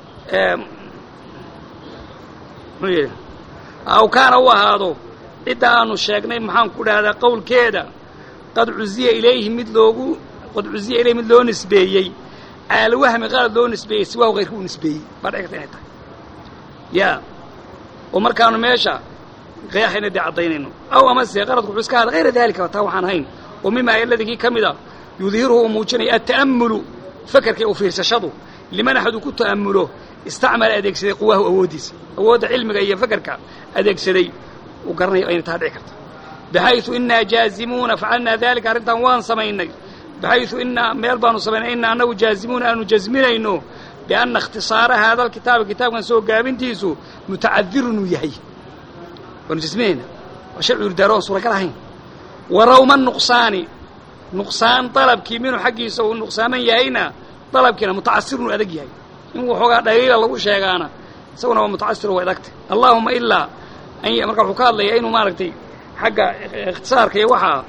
أو كان هو هذا إذا أنو شيخنا محام كل هذا قول كذا قد عزي إليه مثله نسبيي على وهم غير له نسبيي سواه غيره نسبيي بعد عكتين يا ومركانو ماشى غير حين دي عطينينه أو أمس غرض قبسك هذا غير ذلك وتوحان هين ومما الذي كمذا يظهره موجني التأمل فكر كي أفيرسشده لمن أحد كنت تأمله استعمل أديك سدي قواه أوديس أود علمك أي فكرك أديك سدي وقرني أين تهديك بحيث إنا جازمون فعلنا ذلك أردنا وان سمينا بحيث إنا ميربان سمينا إنا أنه جازمون أنه جزمنا إنه بأن اختصار هذا الكتاب كان سوى قابين تيسو متعذر يهي ونجزمين وشعر دارون صورة كلاهين وروما نقصان طلب كيمين حقي يسوي النقصان يهينا طلب كنا متعسر أدق يهي إنه حقا دليل الله شيئانا سونا متعسر وأدقت اللهم إلا أن يمرك حقا الله يهينه ماركتي حقا اختصار كي وحا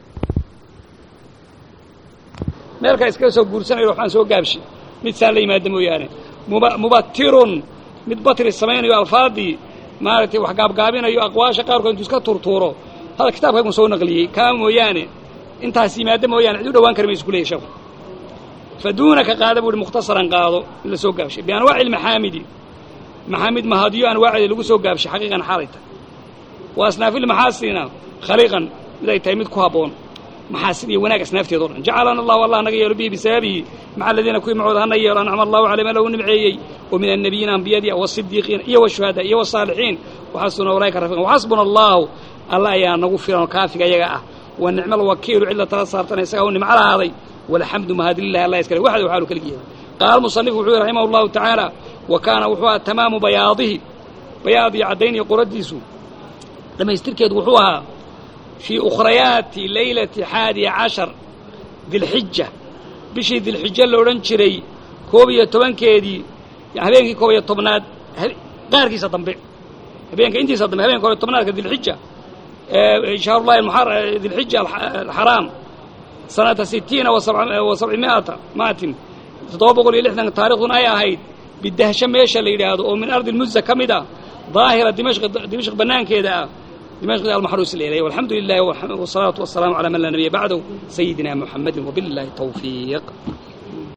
مالكا إسكا سوى قرسان يروحان سوى قابشي مثال لي ما يدمو يعني مبتر متبطر السمين يو الفاضي مارتي وحقاب قابين يو أقواش قاركو انتو اسكا تورتورو هذا كتاب هيكم سوى نقليه كامو يعني انتها سيما يدمو يعني عدو دوان كرمي يسكوليه شوف فدونك قادبوا مختصرا قادوا اللي سوى قابشي بأنواع المحامد مهاديو أنواع اللي لقو سوى قابشي حقيقا حالتا وأصناف المحاسنين خليقا بدأي تيميد كوهابون محاسني وناك أصنافتي دورا جعلنا الله والله نقير به بسببه مع الذين كوي معوذ هنير أنعم الله عليهم لو نبعيي ومن النبيين أنبياء والصديقين والشهداء والصالحين وحسن أولئك رفيقا وحسبنا الله يا نغفر وكافك يا والنعم الوكيل علا تلصارتنا يساهون مع هذا والحمد مهاد لله الله يسكره واحد وحاله كالجيل قال المصنف رحمه الله تعالى وكان وحوها تمام بياض عدين يقردسوا لما يستركد وحوها في أخريات ليلة 11 ذي الحجة بشي ذي الحجة اللي ورنشري كوبية طبان كيدي يعني هبينكي كوبية طبنات غاركي ستنبع هبينك أنت صدم هبينك كل الطمنات ذي الحجة شهر الله ذي الحجة الحرام سنة 60 و700 ماتم تطابق لي لحنا تاريخ أي هيد بالدهشة ميش اللي هذا ومن أرض المزة كمدة ظاهرة دمشق بنان كده دمشق المحروس الليلة والحمد لله والصلاة والسلام على من لا نبي بعده سيدنا محمد وبالله التوفيق.